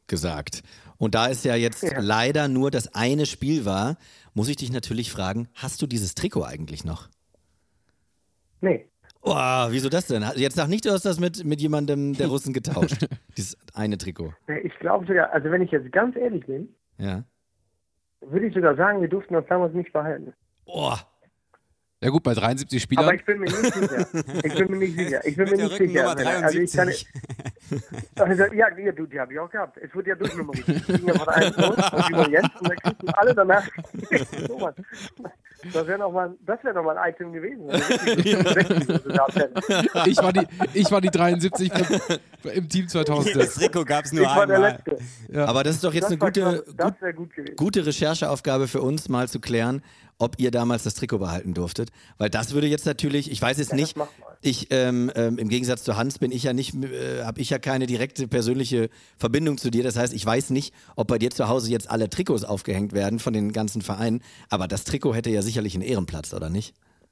gesagt. Und da es ja jetzt ja. leider nur das eine Spiel war, muss ich dich natürlich fragen, hast du dieses Trikot eigentlich noch? Nee. Oh, wieso das denn? Jetzt sag nicht, du hast das mit, mit jemandem der Russen getauscht. Dieses eine Trikot. Ich glaube sogar, also wenn ich jetzt ganz ehrlich bin, ja. würde ich sogar sagen, wir durften das damals nicht behalten. Oh. Ja gut, bei dreiundsiebzig Spielern. Aber ich bin mir nicht sicher. Ich bin mir nicht sicher. Ich bin mir nicht sicher. Also ich kann, also, ja, ja, du, die habe ich auch gehabt. Es wurde ja durchnummeriert. Ich ging ja von einem los und über Jens und dann kriegst du alle danach. So, Mann. Das wäre nochmal wär noch mal ein Item gewesen. Also ich, war die, ich war die dreiundsiebzig im, im Team zweitausend. Das Trikot gab es nur ich einmal. War der Letzte. Ja. Aber das ist doch jetzt das eine gute, das gut gute Rechercheaufgabe für uns, mal zu klären, ob ihr damals das Trikot behalten durftet. Weil das würde jetzt natürlich, ich weiß es ja, nicht, ich ähm, ähm, im Gegensatz zu Hans bin ich ja nicht, äh, habe ich ja keine direkte persönliche Verbindung zu dir. Das heißt, ich weiß nicht, ob bei dir zu Hause jetzt alle Trikots aufgehängt werden von den ganzen Vereinen. Aber das Trikot hätte ja sicherlich einen Ehrenplatz, oder nicht?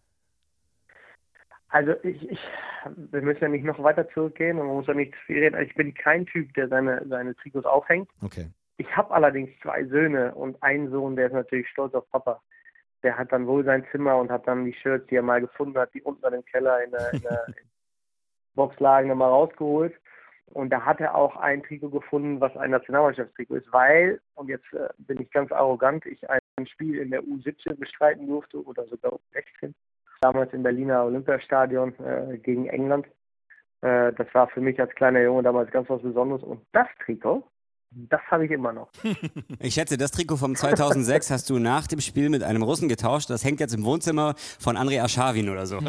Also ich, ich wir müssen ja nicht noch weiter zurückgehen und man muss ja nicht viel reden. Ich bin kein Typ, der seine, seine Trikots aufhängt. Okay. Ich habe allerdings zwei Söhne und einen Sohn, der ist natürlich stolz auf Papa. Der hat dann wohl sein Zimmer und hat dann die Shirts, die er mal gefunden hat, die unten im Keller in der, in der Box lagen, dann mal rausgeholt. Und da hat er auch ein Trikot gefunden, was ein Nationalmannschaftstrikot ist, weil, und jetzt äh, bin ich ganz arrogant, ich ein Spiel in der U siebzehn bestreiten durfte oder sogar U sechzehn, damals im Berliner Olympiastadion äh, gegen England. Äh, das war für mich als kleiner Junge damals ganz was Besonderes. Und das Trikot, das habe ich immer noch. Ich schätze, das Trikot vom zweitausendsechs hast du nach dem Spiel mit einem Russen getauscht. Das hängt jetzt im Wohnzimmer von Andrei Aschawin oder so.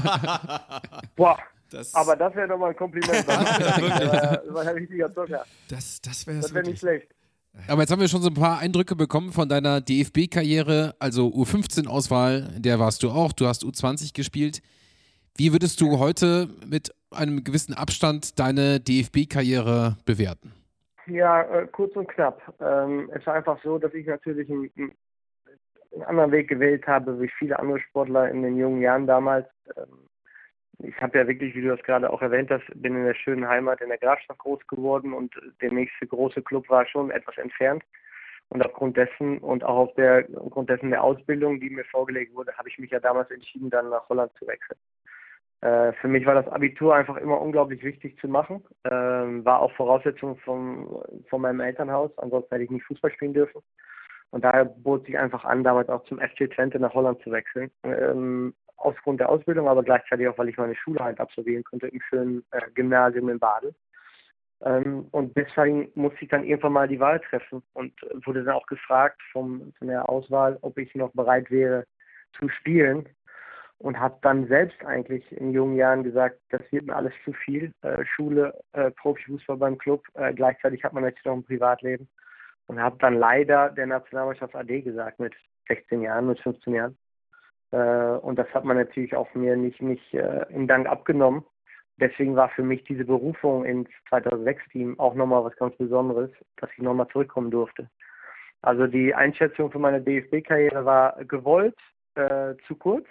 Boah, das aber das wäre doch mal ein Kompliment. Das war, war ein richtiger Zucker. Das, das wäre Das wäre nicht schlecht. Aber jetzt haben wir schon so ein paar Eindrücke bekommen von deiner D F B-Karriere, also U fünfzehn-Auswahl, in der warst du auch, du hast U zwanzig gespielt. Wie würdest du heute mit einem gewissen Abstand deine D F B-Karriere bewerten? Ja, äh, kurz und knapp. Ähm, es war einfach so, dass ich natürlich einen, einen anderen Weg gewählt habe, wie viele andere Sportler in den jungen Jahren damals. Ähm, ich habe ja wirklich, wie du das gerade auch erwähnt hast, bin in der schönen Heimat in der Grafschaft groß geworden und der nächste große Club war schon etwas entfernt. Und aufgrund dessen und auch auf der, aufgrund dessen der Ausbildung, die mir vorgelegt wurde, habe ich mich ja damals entschieden, dann nach Holland zu wechseln. Äh, für mich war das Abitur einfach immer unglaublich wichtig zu machen. Äh, war auch Voraussetzung vom, von meinem Elternhaus, ansonsten hätte ich nicht Fußball spielen dürfen. Und daher bot sich einfach an, damals auch zum F C Twente nach Holland zu wechseln. Ähm, aufgrund der Ausbildung, aber gleichzeitig auch, weil ich meine Schule halt absolvieren konnte im schönen äh, Gymnasium in Basel. Ähm, und deswegen musste ich dann irgendwann mal die Wahl treffen und wurde dann auch gefragt vom, von der Auswahl, ob ich noch bereit wäre zu spielen. Und habe dann selbst eigentlich in jungen Jahren gesagt, das wird mir alles zu viel. Äh, Schule, äh, Profifußball beim Club, äh, gleichzeitig hat man natürlich noch ein Privatleben. Und habe dann leider der Nationalmannschaft A D gesagt mit sechzehn Jahren, mit fünfzehn Jahren. Äh, und das hat man natürlich auch mir nicht, nicht äh, im Dank abgenommen. Deswegen war für mich diese Berufung ins zweitausendsechs-Team auch nochmal was ganz Besonderes, dass ich nochmal zurückkommen durfte. Also die Einschätzung für meine D F B-Karriere war gewollt, äh, zu kurz.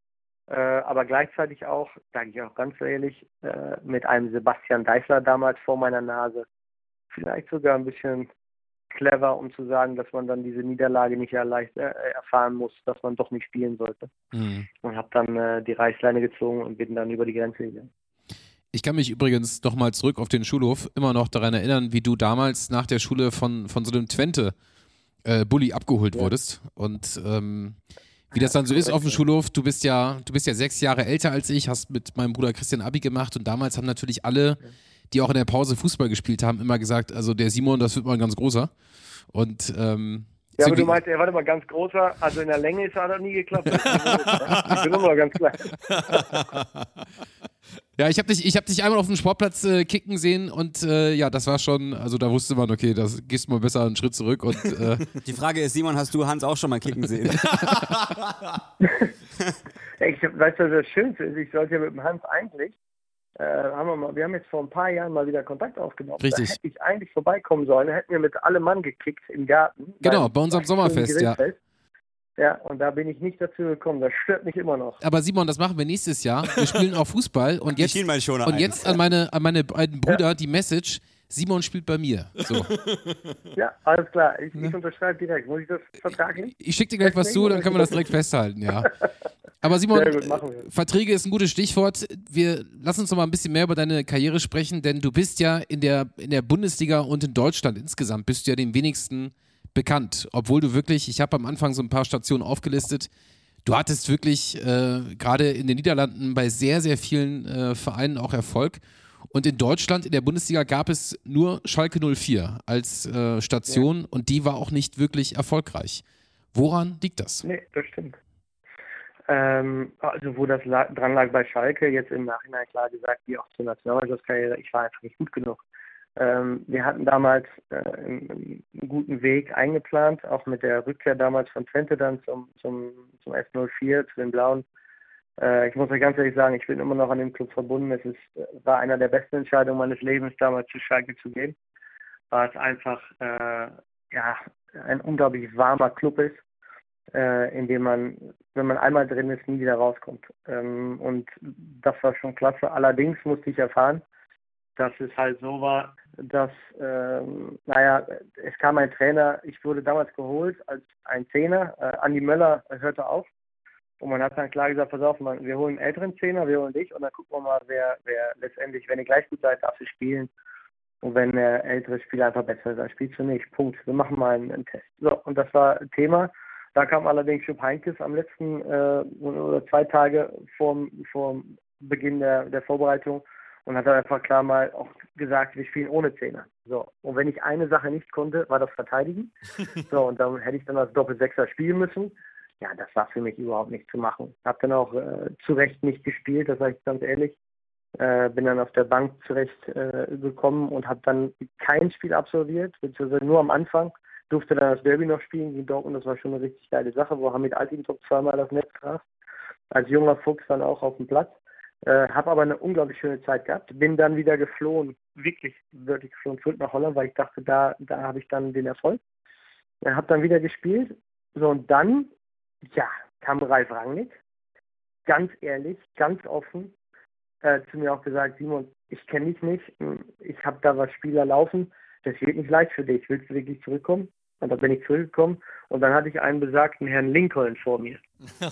Äh, aber gleichzeitig auch, sage ich auch ganz ehrlich, äh, mit einem Sebastian Deißler damals vor meiner Nase vielleicht sogar ein bisschen clever, um zu sagen, dass man dann diese Niederlage nicht erleicht, äh, erfahren muss, dass man doch nicht spielen sollte. Mhm. Und habe dann äh, die Reißleine gezogen und bin dann über die Grenze gegangen. Ich kann mich übrigens nochmal zurück auf den Schulhof immer noch daran erinnern, wie du damals nach der Schule von, von so einem Twente-Bulli äh, abgeholt ja. wurdest. Und ähm, wie das dann so ist auf dem Schulhof, du bist ja, du bist ja sechs Jahre älter als ich, hast mit meinem Bruder Christian Abi gemacht und damals haben natürlich alle, die auch in der Pause Fußball gespielt haben, immer gesagt, also der Simon, das wird mal ein ganz großer. Und ähm, ja, aber du meinst, er war immer ganz großer, also in der Länge ist er da nie geklappt. Ich bin immer ganz klein. Ja, ich habe dich, ich hab dich einmal auf dem Sportplatz äh, kicken sehen und äh, ja, das war schon, also da wusste man, okay, da gehst du mal besser einen Schritt zurück. Und, äh die Frage ist, Simon, hast du Hans auch schon mal kicken sehen? ich weiß, was das Schönste ist, ich sollte ja mit dem Hans eigentlich, äh, haben wir, mal, wir haben jetzt vor ein paar Jahren mal wieder Kontakt aufgenommen. Richtig. Da hätte ich eigentlich vorbeikommen sollen, da hätten wir mit allem Mann gekickt im Garten. Genau, bei unserem Sommerfest, ja. Ja, und da bin ich nicht dazu gekommen. Das stört mich immer noch. Aber Simon, das machen wir nächstes Jahr. Wir spielen auch Fußball. Und jetzt, und jetzt an meine, an meine beiden Brüder ja. die Message, Simon spielt bei mir. So. Ja, alles klar. Ich, ich unterschreibe direkt. Muss ich das vertraglich? Ich, ich schicke dir gleich was zu, dann können wir das direkt festhalten, ja. Aber Simon, Sehr gut, machen wir. Verträge ist ein gutes Stichwort. Wir lassen uns noch mal ein bisschen mehr über deine Karriere sprechen, denn du bist ja in der, in der Bundesliga und in Deutschland insgesamt bist du ja den wenigsten bekannt. Obwohl du wirklich, ich habe am Anfang so ein paar Stationen aufgelistet, du hattest wirklich äh, gerade in den Niederlanden bei sehr, sehr vielen äh, Vereinen auch Erfolg. Und in Deutschland, in der Bundesliga, gab es nur Schalke null vier als äh, Station ja. und die war auch nicht wirklich erfolgreich. Woran liegt das? Nee, das stimmt. Ähm, also wo das la- dran lag bei Schalke, jetzt im Nachhinein klar gesagt, wie auch zur Nationalmannschaftskarriere, ich war einfach nicht gut genug. Ähm, wir hatten damals äh, einen, einen guten Weg eingeplant, auch mit der Rückkehr damals von Twente dann zum, zum, zum F null vier, zu den Blauen. Äh, ich muss euch ganz ehrlich sagen, ich bin immer noch an dem Club verbunden. Es ist, war einer der besten Entscheidungen meines Lebens, damals zu Schalke zu gehen, weil es einfach äh, ja, ein unglaublich warmer Club ist. Äh, in dem man, wenn man einmal drin ist, nie wieder rauskommt. Ähm, und das war schon klasse. Allerdings musste ich erfahren, dass es halt so war, dass, ähm, naja, es kam ein Trainer, ich wurde damals geholt als ein Zehner, äh, Andi Möller hörte auf und man hat dann klar gesagt, pass auf, man, wir holen einen älteren Zehner, wir holen dich und dann gucken wir mal, wer, wer letztendlich, wenn ihr gleich gut seid, darf ihr spielen. Und wenn der ältere Spieler einfach besser ist, dann spielst du nicht. Punkt. Wir machen mal einen, einen Test. So, und das war Thema. Da kam allerdings Jupp Heynckes am letzten äh, oder zwei Tage vor dem Beginn der, der Vorbereitung und hat dann einfach klar mal auch gesagt, wir spielen ohne Zehner. So. Und wenn ich eine Sache nicht konnte, war das Verteidigen. So, und dann hätte ich dann als Doppelsechser spielen müssen. Ja, das war für mich überhaupt nicht zu machen. Habe dann auch äh, zu Recht nicht gespielt, das sage ich ganz ehrlich. Äh, bin dann auf der Bank zurecht äh, gekommen und habe dann kein Spiel absolviert, beziehungsweise nur am Anfang. Durfte dann das Derby noch spielen gegen Dortmund, das war schon eine richtig geile Sache, wo Hamid Altintop zweimal das Netz traf, als junger Fuchs dann auch auf dem Platz. Äh, habe aber eine unglaublich schöne Zeit gehabt, bin dann wieder geflohen, wirklich, wirklich geflohen zurück nach Holland, weil ich dachte, da, da habe ich dann den Erfolg. Äh, habe dann wieder gespielt, so und dann, ja, kam Ralf Rangnick, ganz ehrlich, ganz offen, äh, zu mir auch gesagt, Simon, ich kenne dich nicht, ich habe da was Spieler laufen, das wird nicht leicht für dich, willst du wirklich zurückkommen? Und dann bin ich zurückgekommen und dann hatte ich einen besagten Herrn Lincoln vor mir.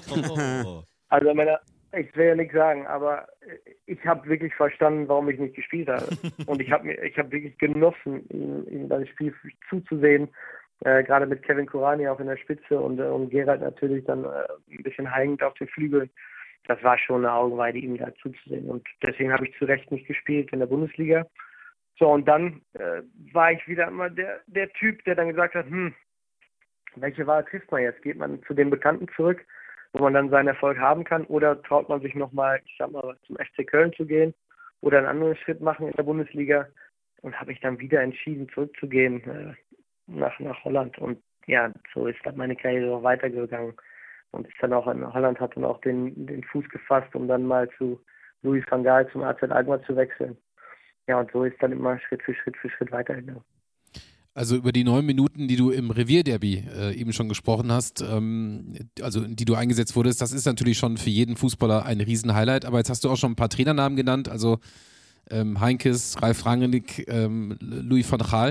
Oh. Also meine, ich will ja nichts sagen, aber ich habe wirklich verstanden, warum ich nicht gespielt habe. Und ich habe mir, ich habe wirklich genossen, ihm, ihm das Spiel zuzusehen, äh, gerade mit Kevin Kurani auch in der Spitze und, äh, und Gerald natürlich dann äh, ein bisschen hängend auf den Flügeln. Das war schon eine Augenweide, ihm da zuzusehen. Und deswegen habe ich zu Recht nicht gespielt in der Bundesliga. So, und dann äh, war ich wieder immer der, der Typ, der dann gesagt hat, hm, welche Wahl trifft man jetzt? Geht man zu den Bekannten zurück, wo man dann seinen Erfolg haben kann, oder traut man sich nochmal, ich sag mal, zum F C Köln zu gehen oder einen anderen Schritt machen in der Bundesliga? Und habe ich dann wieder entschieden, zurückzugehen äh, nach, nach Holland. Und ja, so ist dann meine Karriere auch weitergegangen. Und ist dann auch in Holland, hat dann auch den, den Fuß gefasst, um dann mal zu Louis van Gaal zum A Z Alkmaar zu wechseln. Ja, und so ist dann immer Schritt für Schritt für Schritt weitergegangen. Also über die neun Minuten, die du im Revierderby äh, eben schon gesprochen hast, ähm, also in die du eingesetzt wurdest, das ist natürlich schon für jeden Fußballer ein Riesenhighlight. Aber jetzt hast du auch schon ein paar Trainernamen genannt, also ähm, Heynckes, Ralf Rangnick, ähm, Louis van Gaal.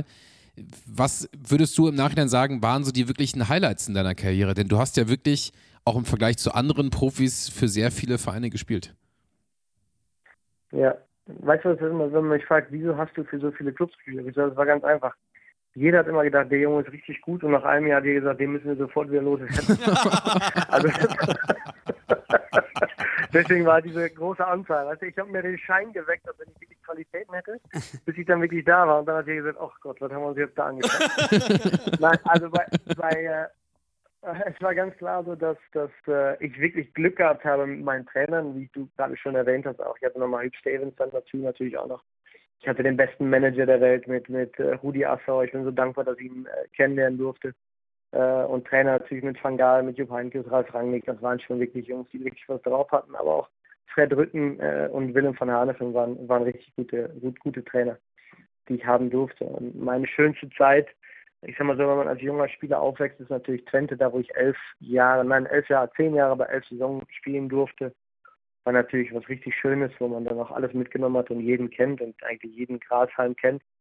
Was würdest du im Nachhinein sagen, waren so die wirklichen Highlights in deiner Karriere? Denn du hast ja wirklich auch im Vergleich zu anderen Profis für sehr viele Vereine gespielt. Ja. Weißt du, was ist immer, wenn man mich fragt, wieso hast du für so viele Clubs gespielt? Ich sage, das war ganz einfach. Jeder hat immer gedacht, der Junge ist richtig gut und nach einem Jahr hat jeder gesagt, den müssen wir sofort wieder los. Also, deswegen war diese große Anzahl. Weißt du, ich habe mir den Schein geweckt, dass wenn ich wirklich Qualitäten hätte, bis ich dann wirklich da war. Und dann hat jeder gesagt, ach Gott, was haben wir uns jetzt da angeschaut? Nein, also bei, bei äh, es war ganz klar so, dass, dass äh, ich wirklich Glück gehabt habe mit meinen Trainern, wie du gerade schon erwähnt hast auch. Ich hatte nochmal Hugh Stevens dann dazu natürlich auch noch. Ich hatte den besten Manager der Welt mit, mit äh, Rudi Assauer. Ich bin so dankbar, dass ich ihn äh, kennenlernen durfte. Äh, und Trainer natürlich mit Van Gaal, mit Jupp Heynckes, Ralf Rangnick. Das waren schon wirklich Jungs, die wirklich was drauf hatten. Aber auch Fred Rütten äh, und Willem van Hanegem waren, waren richtig gute, gut, gute Trainer, die ich haben durfte. Und meine schönste Zeit, ich sag mal so, wenn man als junger Spieler aufwächst, ist natürlich Twente, da wo ich elf Jahre, nein, elf Jahre, zehn Jahre, aber elf Saisons spielen durfte. War natürlich was richtig Schönes, wo man dann auch alles mitgenommen hat und jeden kennt und eigentlich jeden Grashalm kennt.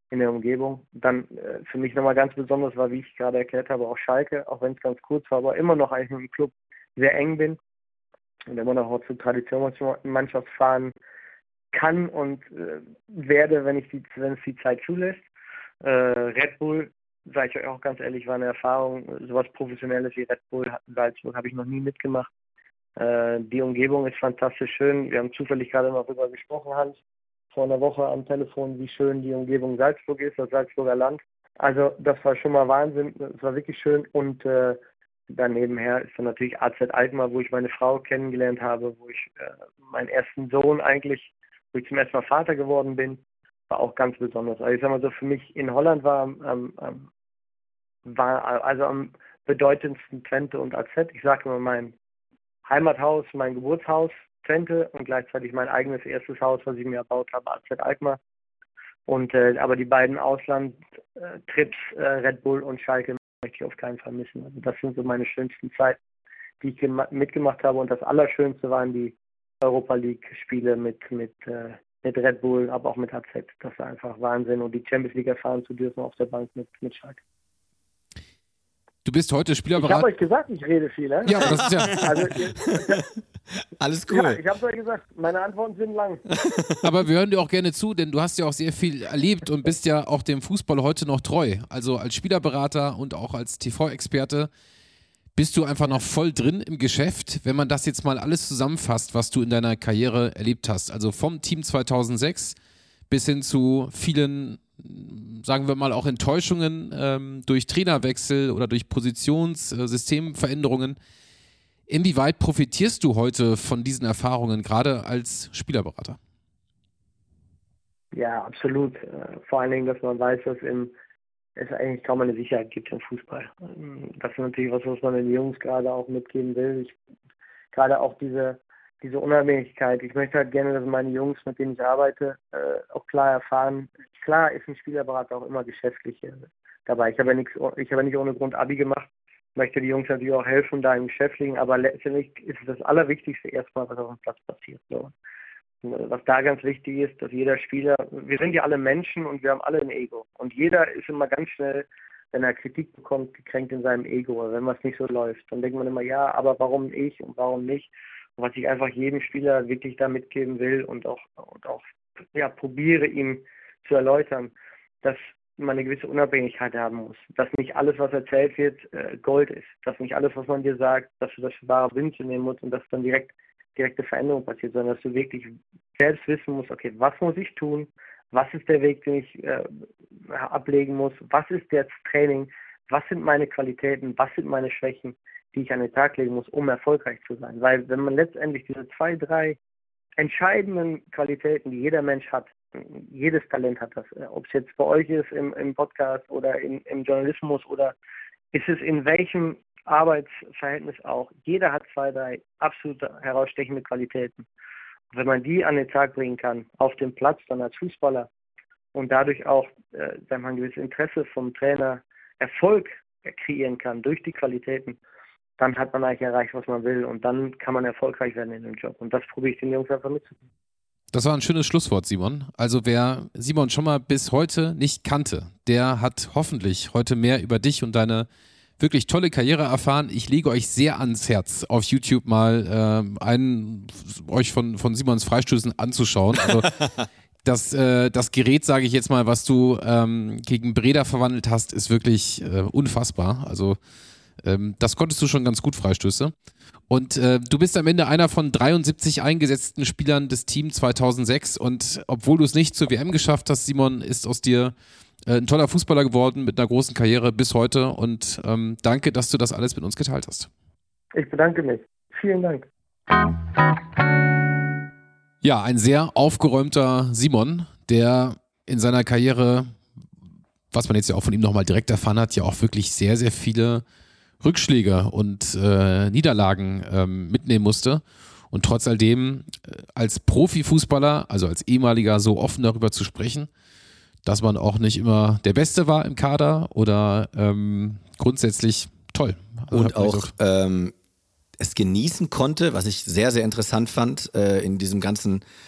in der Umgebung. Dann äh, für mich nochmal ganz besonders war, wie ich gerade erklärt habe, auch Schalke, auch wenn es ganz kurz war, aber immer noch eigentlich mit dem Club sehr eng bin und immer noch auch zur Traditionsmannschaft fahren kann und äh, werde, wenn ich die, wenn es die Zeit zulässt. Äh, Red Bull, sage ich euch auch ganz ehrlich, war eine Erfahrung, sowas Professionelles wie Red Bull in Salzburg habe ich noch nie mitgemacht. Äh, die Umgebung ist fantastisch schön. Wir haben zufällig gerade noch darüber gesprochen, Hans, vor einer Woche am Telefon, wie schön die Umgebung Salzburg ist, das Salzburger Land. Also das war schon mal Wahnsinn, das war wirklich schön. Und äh, dann nebenher ist dann natürlich A Z Alkmaar, wo ich meine Frau kennengelernt habe, wo ich äh, meinen ersten Sohn eigentlich, wo ich zum ersten Mal Vater geworden bin, war auch ganz besonders. Also ich sag mal so, für mich in Holland war, ähm, ähm, war also am bedeutendsten Twente und A Z. Ich sage immer mein Heimathaus, mein Geburtshaus, Twente und gleichzeitig mein eigenes erstes Haus, was ich mir erbaut habe, A Z Alkmaar. Und äh, aber die beiden Ausland-Trips, äh, Red Bull und Schalke, möchte ich auf keinen Fall missen. Also das sind so meine schönsten Zeiten, die ich gema- mitgemacht habe. Und das Allerschönste waren die Europa League-Spiele mit mit äh, mit Red Bull, aber auch mit A Z. Das war einfach Wahnsinn. Und die Champions League erfahren zu dürfen auf der Bank mit mit Schalke. Du bist heute Spielerberater. Ich habe euch gesagt, ich rede viel, ne? Ja, das ist ja... Also, ihr, Alles cool. Ja, ich habe euch gesagt, meine Antworten sind lang. Aber wir hören dir auch gerne zu, denn du hast ja auch sehr viel erlebt und bist ja auch dem Fußball heute noch treu. Also als Spielerberater und auch als T V-Experte bist du einfach noch voll drin im Geschäft, wenn man das jetzt mal alles zusammenfasst, was du in deiner Karriere erlebt hast. Also vom Team zweitausendsechs bis hin zu vielen, sagen wir mal, auch Enttäuschungen ähm, durch Trainerwechsel oder durch Positionssystemveränderungen. Inwieweit profitierst du heute von diesen Erfahrungen, gerade als Spielerberater? Ja, absolut. Vor allen Dingen, dass man weiß, dass im, es eigentlich kaum eine Sicherheit gibt im Fußball. Das ist natürlich was, was man den Jungs gerade auch mitgeben will. Ich, gerade auch diese, diese Unabhängigkeit. Ich möchte halt gerne, dass meine Jungs, mit denen ich arbeite, auch klar erfahren. Klar ist ein Spielerberater auch immer geschäftlich dabei. Ich habe ja nichts, ich habe ja nicht ohne Grund Abi gemacht. Ich möchte die Jungs natürlich auch helfen, da im Geschäftlichen, aber letztendlich ist das Allerwichtigste erstmal, was auf dem Platz passiert. So. Was da ganz wichtig ist, dass jeder Spieler, wir sind ja alle Menschen und wir haben alle ein Ego. Und jeder ist immer ganz schnell, wenn er Kritik bekommt, gekränkt in seinem Ego, oder wenn was nicht so läuft. Dann denkt man immer, ja, aber warum ich und warum nicht? Und was ich einfach jedem Spieler wirklich da mitgeben will und auch, und auch ja, probiere, ihm zu erläutern, dass man eine gewisse Unabhängigkeit haben muss. Dass nicht alles, was erzählt wird, äh, Gold ist. Dass nicht alles, was man dir sagt, dass du das für wahre Wünsche nehmen musst und dass dann direkt direkte Veränderung passiert, sondern dass du wirklich selbst wissen musst, okay, was muss ich tun? Was ist der Weg, den ich äh, ablegen muss? Was ist das Training? Was sind meine Qualitäten? Was sind meine Schwächen, die ich an den Tag legen muss, um erfolgreich zu sein? Weil wenn man letztendlich diese zwei, drei entscheidenden Qualitäten, die jeder Mensch hat, jedes Talent hat das, ob es jetzt bei euch ist im, im Podcast oder in, im Journalismus oder ist es in welchem Arbeitsverhältnis auch. Jeder hat zwei, drei absolut herausstechende Qualitäten. Und wenn man die an den Tag bringen kann, auf dem Platz dann als Fußballer und dadurch auch äh, wenn man ein gewisses Interesse vom Trainer, Erfolg kreieren kann durch die Qualitäten, dann hat man eigentlich erreicht, was man will und dann kann man erfolgreich werden in dem Job. Und das probiere ich den Jungs einfach mitzugeben. Das war ein schönes Schlusswort, Simon. Also wer Simon schon mal bis heute nicht kannte, der hat hoffentlich heute mehr über dich und deine wirklich tolle Karriere erfahren. Ich lege euch sehr ans Herz, auf YouTube mal äh, einen euch von, von Simons Freistößen anzuschauen. Also das, äh, das Gerät, sage ich jetzt mal, was du ähm, gegen Breda verwandelt hast, ist wirklich äh, unfassbar. Also ähm, das konntest du schon ganz gut, Freistöße. Und äh, du bist am Ende einer von dreiundsiebzig eingesetzten Spielern des Team zweitausendsechs und obwohl du es nicht zur W M geschafft hast, Simon, ist aus dir äh, ein toller Fußballer geworden mit einer großen Karriere bis heute und ähm, danke, dass du das alles mit uns geteilt hast. Ich bedanke mich. Vielen Dank. Ja, ein sehr aufgeräumter Simon, der in seiner Karriere, was man jetzt ja auch von ihm nochmal direkt erfahren hat, ja auch wirklich sehr, sehr viele Rückschläge und äh, Niederlagen ähm, mitnehmen musste und trotz alledem äh, als Profifußballer, also als ehemaliger, so offen darüber zu sprechen, dass man auch nicht immer der Beste war im Kader oder ähm, grundsätzlich toll. Und auch ähm, es genießen konnte, was ich sehr, sehr interessant fand, äh, in diesem ganzen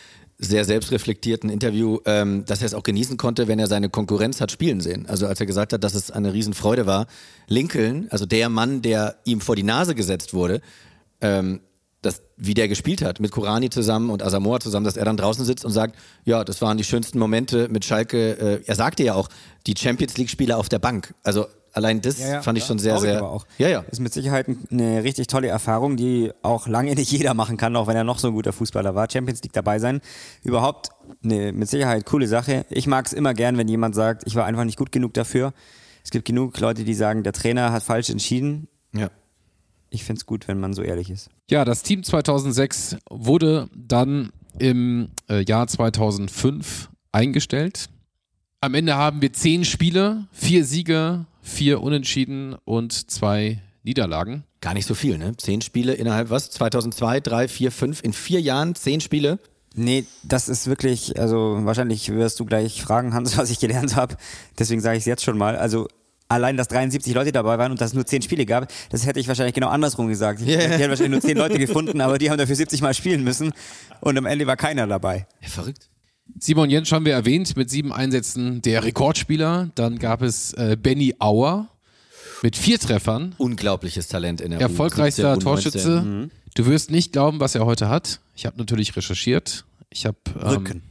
sehr selbstreflektierten Interview, ähm, dass er es auch genießen konnte, wenn er seine Konkurrenz hat spielen sehen. Also als er gesagt hat, dass es eine Riesenfreude war. Lincoln, also der Mann, der ihm vor die Nase gesetzt wurde, ähm, das, wie der gespielt hat, mit Korani zusammen und Asamoah zusammen, dass er dann draußen sitzt und sagt, ja, das waren die schönsten Momente mit Schalke. Äh, er sagte ja auch, die Champions-League-Spieler auf der Bank. Also allein das ja, ja, fand ich ja, schon sehr, sehr... aber auch. Ja, ja. Ist mit Sicherheit eine richtig tolle Erfahrung, die auch lange nicht jeder machen kann, auch wenn er noch so ein guter Fußballer war. Champions League dabei sein. Überhaupt eine mit Sicherheit coole Sache. Ich mag es immer gern, wenn jemand sagt, ich war einfach nicht gut genug dafür. Es gibt genug Leute, die sagen, der Trainer hat falsch entschieden. Ja. Ich finde es gut, wenn man so ehrlich ist. Ja, das Team zweitausendsechs wurde dann im äh, Jahr zweitausendfünf eingestellt. Am Ende haben wir zehn Spiele, vier Siege, vier Unentschieden und zwei Niederlagen. Gar nicht so viel, ne? Zehn Spiele innerhalb, was? zweitausendzwei, drei, vier, fünf, in vier Jahren zehn Spiele? Nee, das ist wirklich, also wahrscheinlich wirst du gleich fragen, Hans, was ich gelernt habe. Deswegen sage ich es jetzt schon mal. Also allein, dass dreiundsiebzig Leute dabei waren und dass es nur zehn Spiele gab, das hätte ich wahrscheinlich genau andersrum gesagt. Ich, Yeah. Die hätten wahrscheinlich nur zehn Leute gefunden, aber die haben dafür siebzig Mal spielen müssen und am Ende war keiner dabei. Ja, verrückt. Simon Jentsch haben wir erwähnt, mit sieben Einsätzen der Rekordspieler. Dann gab es äh, Benny Auer mit vier Treffern. Unglaubliches Talent in der Erfolgreichster U siebzehn, U neunzehn. Torschütze. Mhm. Du wirst nicht glauben, was er heute hat. Ich habe natürlich recherchiert. Ich habe ähm, Rücken.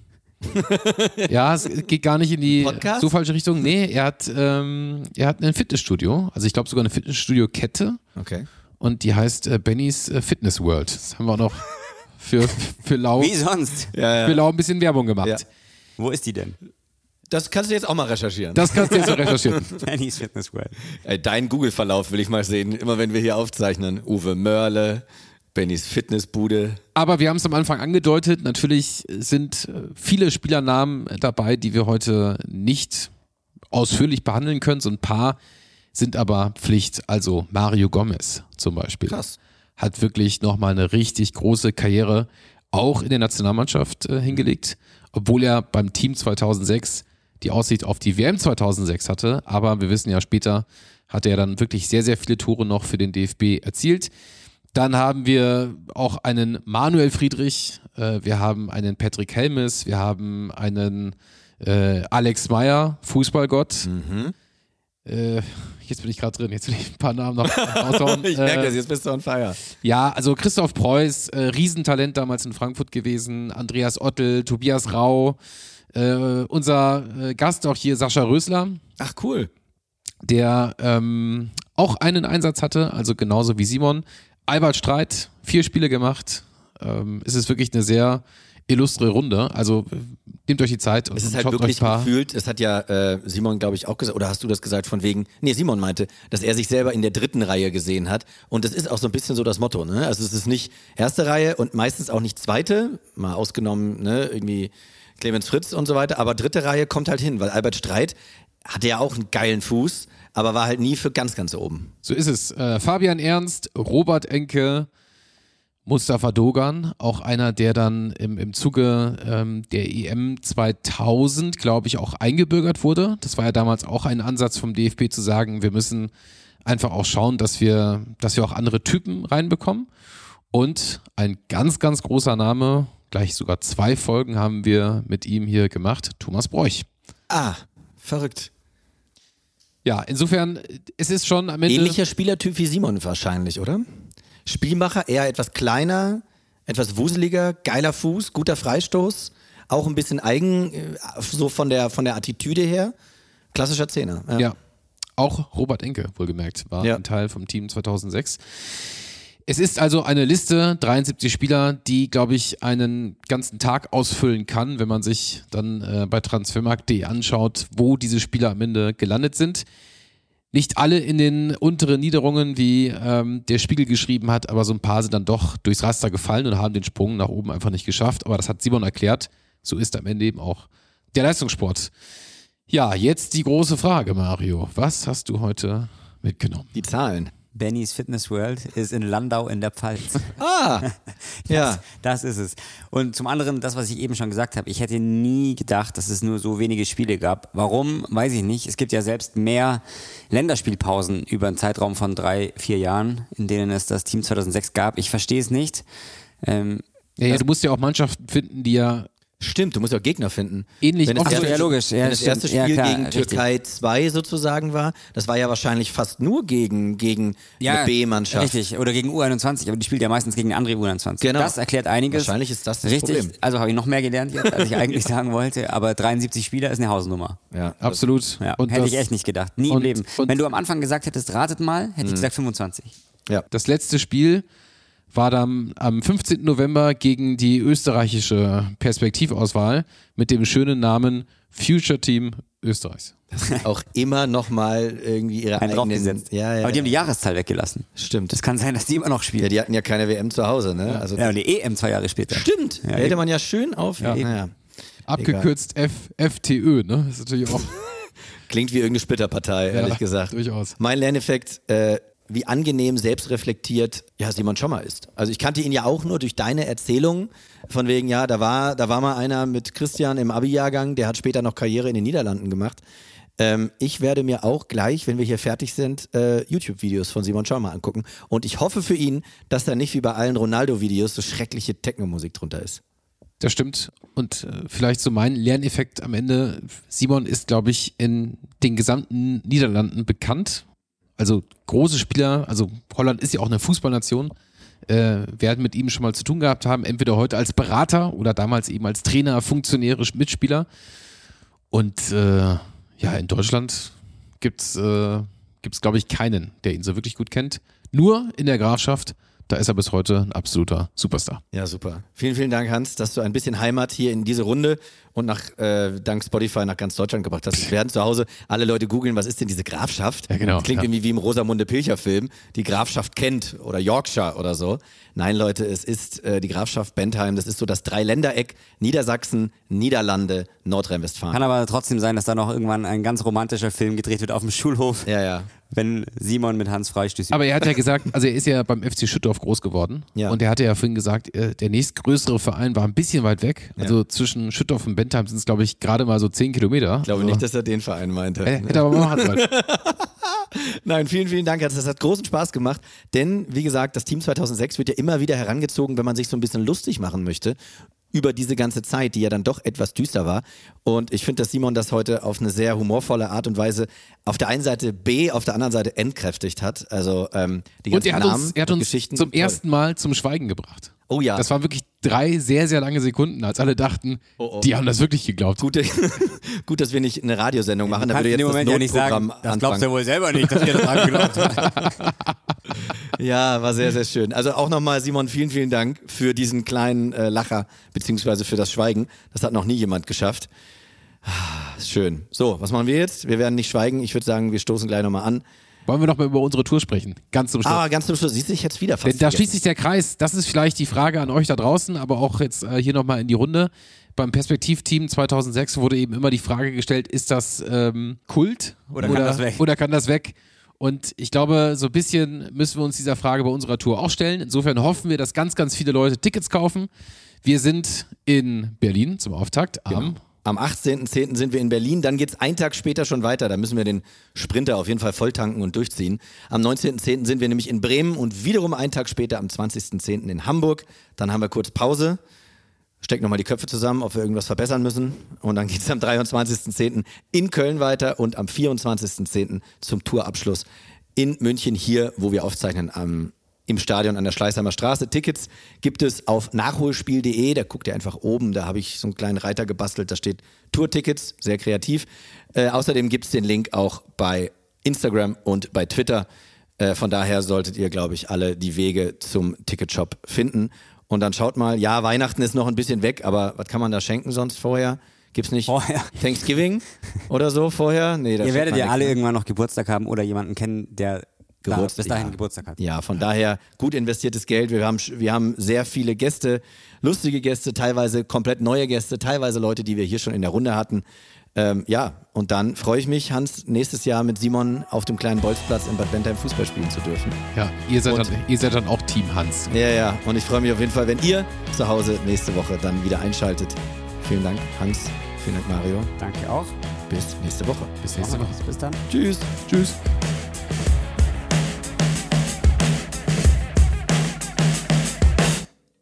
Ja, es geht gar nicht in die Podcast? so falsche Richtung. Nee, er hat, ähm, er hat ein Fitnessstudio. Also ich glaube sogar eine Fitnessstudio-Kette. Okay. Und die heißt äh, Bennys äh, Fitness World. Das haben wir auch noch für, für, Lau, Wie sonst? Ja, für ja. Lau ein bisschen Werbung gemacht. Ja. Wo ist die denn? Das kannst du jetzt auch mal recherchieren. Das kannst du jetzt so recherchieren. Benny's Fitness World. Ey, dein Google-Verlauf will ich mal sehen. Immer wenn wir hier aufzeichnen. Uwe Mörle, Bennys Fitnessbude. Aber wir haben es am Anfang angedeutet, natürlich sind äh, viele Spielernamen dabei, die wir heute nicht ausführlich behandeln können. So ein paar sind aber Pflicht. Also Mario Gomez zum Beispiel. Krass. Hat wirklich nochmal eine richtig große Karriere auch in der Nationalmannschaft äh, hingelegt, obwohl er beim Team zweitausendsechs die Aussicht auf die W M zweitausendsechs hatte. Aber wir wissen ja, später hat er dann wirklich sehr, sehr viele Tore noch für den D F B erzielt. Dann haben wir auch einen Manuel Friedrich, äh, wir haben einen Patrick Helmes, wir haben einen äh, Alex Meyer, Fußballgott. Mhm. Äh, jetzt bin ich gerade drin, jetzt will ich ein paar Namen noch raushauen. Ich merke äh, das, jetzt bist du on fire. Ja, also Christoph Preuß, äh, Riesentalent damals in Frankfurt gewesen, Andreas Ottel, Tobias Rau, äh, unser äh, Gast auch hier, Sascha Rösler, Ach, cool. der ähm, auch einen Einsatz hatte, also genauso wie Simon. Albert Streit, vier Spiele gemacht. Ähm, es ist wirklich eine sehr illustre Runde. Also äh, nehmt euch die Zeit und Es ist halt schaut wirklich euch ein paar. gefühlt, es hat ja äh, Simon, glaube ich, auch gesagt, oder hast du das gesagt von wegen, nee, Simon meinte, dass er sich selber in der dritten Reihe gesehen hat und das ist auch so ein bisschen so das Motto, ne? Also es ist nicht erste Reihe und meistens auch nicht zweite, mal ausgenommen, ne, irgendwie Clemens Fritz und so weiter, aber dritte Reihe kommt halt hin, weil Albert Streit hatte ja auch einen geilen Fuß, aber war halt nie für ganz, ganz oben. So ist es. Äh, Fabian Ernst, Robert Enke, Mustafa Dogan, auch einer, der dann im, im Zuge ähm, der E M zweitausend, glaube ich, auch eingebürgert wurde. Das war ja damals auch ein Ansatz vom D F B zu sagen, wir müssen einfach auch schauen, dass wir, dass wir auch andere Typen reinbekommen. Und ein ganz, ganz großer Name, gleich sogar zwei Folgen haben wir mit ihm hier gemacht, Thomas Broich. Ah, verrückt. Ja, insofern, es ist schon am Ende... Ähnlicher Spielertyp wie Simon wahrscheinlich, oder? Spielmacher, eher etwas kleiner, etwas wuseliger, geiler Fuß, guter Freistoß, auch ein bisschen eigen, äh, so von der, von der Attitüde her. Klassischer Zehner. Ja. Ja, auch Robert Enke, wohlgemerkt, war Ja. ein Teil vom Team zweitausendsechs. Es ist also eine Liste, dreiundsiebzig Spieler, die, glaube ich, einen ganzen Tag ausfüllen kann, wenn man sich dann äh, bei transfermarkt punkt de anschaut, wo diese Spieler am Ende gelandet sind. Nicht alle in den unteren Niederungen, wie ähm, der Spiegel geschrieben hat, aber so ein paar sind dann doch durchs Raster gefallen und haben den Sprung nach oben einfach nicht geschafft. Aber das hat Simon erklärt, so ist am Ende eben auch der Leistungssport. Ja, jetzt die große Frage, Mario. Was hast du heute mitgenommen? Die Zahlen. Benny's Fitness World ist in Landau in der Pfalz. Ah, ja. Das ist es. Und zum anderen, das, was ich eben schon gesagt habe, ich hätte nie gedacht, dass es nur so wenige Spiele gab. Warum, weiß ich nicht. Es gibt ja selbst mehr Länderspielpausen über einen Zeitraum von drei, vier Jahren, in denen es das Team zweitausendsechs gab. Ich verstehe es nicht. Ähm, Ja, ja, du musst ja auch Mannschaften finden, die ja Stimmt, du musst ja auch Gegner finden. Ähnlich wenn es oft- erste, ja, logisch. Ja, wenn das stimmt. erste Spiel Ja, klar, gegen richtig. Türkei zwei sozusagen war, das war ja wahrscheinlich fast nur gegen, gegen Ja, eine B-Mannschaft. richtig. Oder gegen U einundzwanzig, aber die spielt ja meistens gegen andere U einundzwanzig. Genau. Das erklärt einiges. Wahrscheinlich ist das das richtig. Problem. Also habe ich noch mehr gelernt jetzt, als ich eigentlich sagen wollte. Aber dreiundsiebzig Spieler ist eine Hausnummer. Ja, Absolut. Ja, Und hätte das, ich echt nicht gedacht. Nie und- im Leben. und- Wenn du am Anfang gesagt hättest, ratet mal, hätte ich gesagt fünfundzwanzig. ja. Das letzte Spiel war dann am fünfzehnten November gegen die österreichische Perspektivauswahl mit dem schönen Namen Future Team Österreichs. Auch immer nochmal irgendwie ihre Einen eigenen... draufgesetzt. Ja, ja, Aber die haben die ja. Jahreszahl weggelassen. Stimmt. Das kann sein, dass die immer noch Ja, spielen. die hatten ja keine W M zu Hause, ne? Also Ja, und die E M zwei Jahre später. Stimmt. Ja, Hätte eben. man ja schön auf... Ja. Naja. Abgekürzt F, FTÖ, ne? Das ist natürlich auch Klingt wie irgendeine Splitterpartei, ehrlich gesagt. durchaus. Mein Lerneffekt, äh, wie angenehm selbstreflektiert ja, Simon Schommer ist. Also ich kannte ihn ja auch nur durch deine Erzählung von wegen, ja, da war, da war mal einer mit Christian im Abi-Jahrgang, der hat später noch Karriere in den Niederlanden gemacht. Ähm, ich werde mir auch gleich, wenn wir hier fertig sind, äh, YouTube-Videos von Simon Schommer angucken. Und ich hoffe für ihn, dass da nicht wie bei allen Ronaldo-Videos so schreckliche Techno-Musik drunter ist. Das stimmt. Und äh, vielleicht so mein Lerneffekt am Ende. Simon ist, glaube ich, in den gesamten Niederlanden bekannt. Also große Spieler, also Holland ist ja auch eine Fußballnation, äh, werden mit ihm schon mal zu tun gehabt haben, entweder heute als Berater oder damals eben als Trainer, Funktionäre, Mitspieler. Und äh, ja, in Deutschland gibt's äh, gibt's, glaube ich, keinen, der ihn so wirklich gut kennt. Nur in der Grafschaft, da ist er bis heute ein absoluter Superstar. Ja, super. Vielen, vielen Dank, Hans, dass du ein bisschen Heimat hier in diese Runde und nach äh, dank Spotify nach ganz Deutschland gebracht hast. Wir werden zu Hause alle Leute googeln, was ist denn diese Grafschaft? Ja, genau, Das klingt ja. irgendwie wie im Rosamunde Pilcher-Film, die Grafschaft Kent oder Yorkshire oder so. Nein, Leute, es ist äh, die Grafschaft Bentheim. Das ist so das Dreiländereck Niedersachsen, Niederlande, Nordrhein-Westfalen. Kann aber trotzdem sein, dass da noch irgendwann ein ganz romantischer Film gedreht wird auf dem Schulhof, Ja, ja. wenn Simon mit Hans Freistößig. Aber er hat ja gesagt, also er ist ja beim F C Schüttorf groß geworden. Ja. Und er hatte ja vorhin gesagt, äh, der nächstgrößere Verein war ein bisschen weit weg. Also zwischen Schüttorf und Bentheim sind es, glaube ich, gerade mal so zehn Kilometer. Ich glaube also, nicht, dass er den Verein meinte. äh, hätte aber mal machen sollen. Nein, vielen, vielen Dank. Das hat großen Spaß gemacht. Denn, wie gesagt, das Team zweitausendsechs wird ja immer wieder herangezogen, wenn man sich so ein bisschen lustig machen möchte über diese ganze Zeit, die ja dann doch etwas düster war. Und ich finde, dass Simon das heute auf eine sehr humorvolle Art und Weise auf der einen Seite B, auf der anderen Seite entkräftigt hat. Also ähm, die Und ganzen er hat Namen uns, er hat und uns Geschichten. zum Toll. ersten Mal zum Schweigen gebracht. Oh ja. Das waren wirklich drei sehr, sehr lange Sekunden, als alle dachten, Oh, oh. die haben das wirklich geglaubt. Gut, gut, dass wir nicht eine Radiosendung machen. Da Kannst würde in jetzt dem das Moment ja nicht Notprogramm sagen, das glaubst du anfangen. wohl selber nicht, dass ihr das angeglaubt habt. Ja, war sehr, sehr schön. Also auch nochmal, Simon, vielen, vielen Dank für diesen kleinen äh, Lacher, beziehungsweise für das Schweigen. Das hat noch nie jemand geschafft. Ah, schön. So, was machen wir jetzt? Wir werden nicht schweigen. Ich würde sagen, wir stoßen gleich nochmal an. Wollen wir noch mal über unsere Tour sprechen? Ganz zum Schluss. Ah, ganz zum Schluss. Siehst du, ich jetzt wieder fast Denn da vergessen. schließt sich der Kreis. Das ist vielleicht die Frage an euch da draußen, aber auch jetzt äh, hier nochmal in die Runde. Beim Perspektivteam zweitausendsechs wurde eben immer die Frage gestellt, ist das ähm, Kult? Oder kann das weg? Oder kann das weg? Und ich glaube, so ein bisschen müssen wir uns dieser Frage bei unserer Tour auch stellen. Insofern hoffen wir, dass ganz, ganz viele Leute Tickets kaufen. Wir sind in Berlin zum Auftakt am Am achtzehnten zehnten sind wir in Berlin, dann geht's einen Tag später schon weiter. Da müssen wir den Sprinter auf jeden Fall voll tanken und durchziehen. Am neunzehnten zehnten sind wir nämlich in Bremen und wiederum einen Tag später am zwanzigsten zehnten in Hamburg. Dann haben wir kurz Pause, stecken nochmal die Köpfe zusammen, ob wir irgendwas verbessern müssen. Und dann geht's am dreiundzwanzigsten zehnten in Köln weiter und am vierundzwanzigsten zehnten zum Tourabschluss in München hier, wo wir aufzeichnen am im Stadion an der Schleißheimer Straße. Tickets gibt es auf nachholspiel punkt de, da guckt ihr einfach oben, da habe ich so einen kleinen Reiter gebastelt, da steht Tour-Tickets, sehr kreativ. Äh, außerdem gibt es den Link auch bei Instagram und bei Twitter. Äh, von daher solltet ihr, glaube ich, alle die Wege zum Ticketshop finden. Und dann schaut mal, ja, Weihnachten ist noch ein bisschen weg, aber was kann man da schenken sonst vorher? Gibt's nicht Vorher. Thanksgiving oder so vorher? Nee, da Ihr schenkt werdet man ja nichts, alle ne? irgendwann noch Geburtstag haben oder jemanden kennen, der da Geburts- bis dahin ja. Geburtstag hat. Ja, von daher gut investiertes Geld. Wir haben, wir haben sehr viele Gäste, lustige Gäste, teilweise komplett neue Gäste, teilweise Leute, die wir hier schon in der Runde hatten. Ähm, ja, und dann freue ich mich, Hans, nächstes Jahr mit Simon auf dem kleinen Bolzplatz in Bad Bentheim Fußball spielen zu dürfen. Ja, ihr seid, Und- dann, ihr seid dann auch Team Hans. Ja, ja, und ich freue mich auf jeden Fall, wenn ihr zu Hause nächste Woche dann wieder einschaltet. Vielen Dank, Hans. Vielen Dank, Mario. Danke auch. Bis nächste Woche. Bis nächste Woche. Bis dann. Tschüss. Tschüss.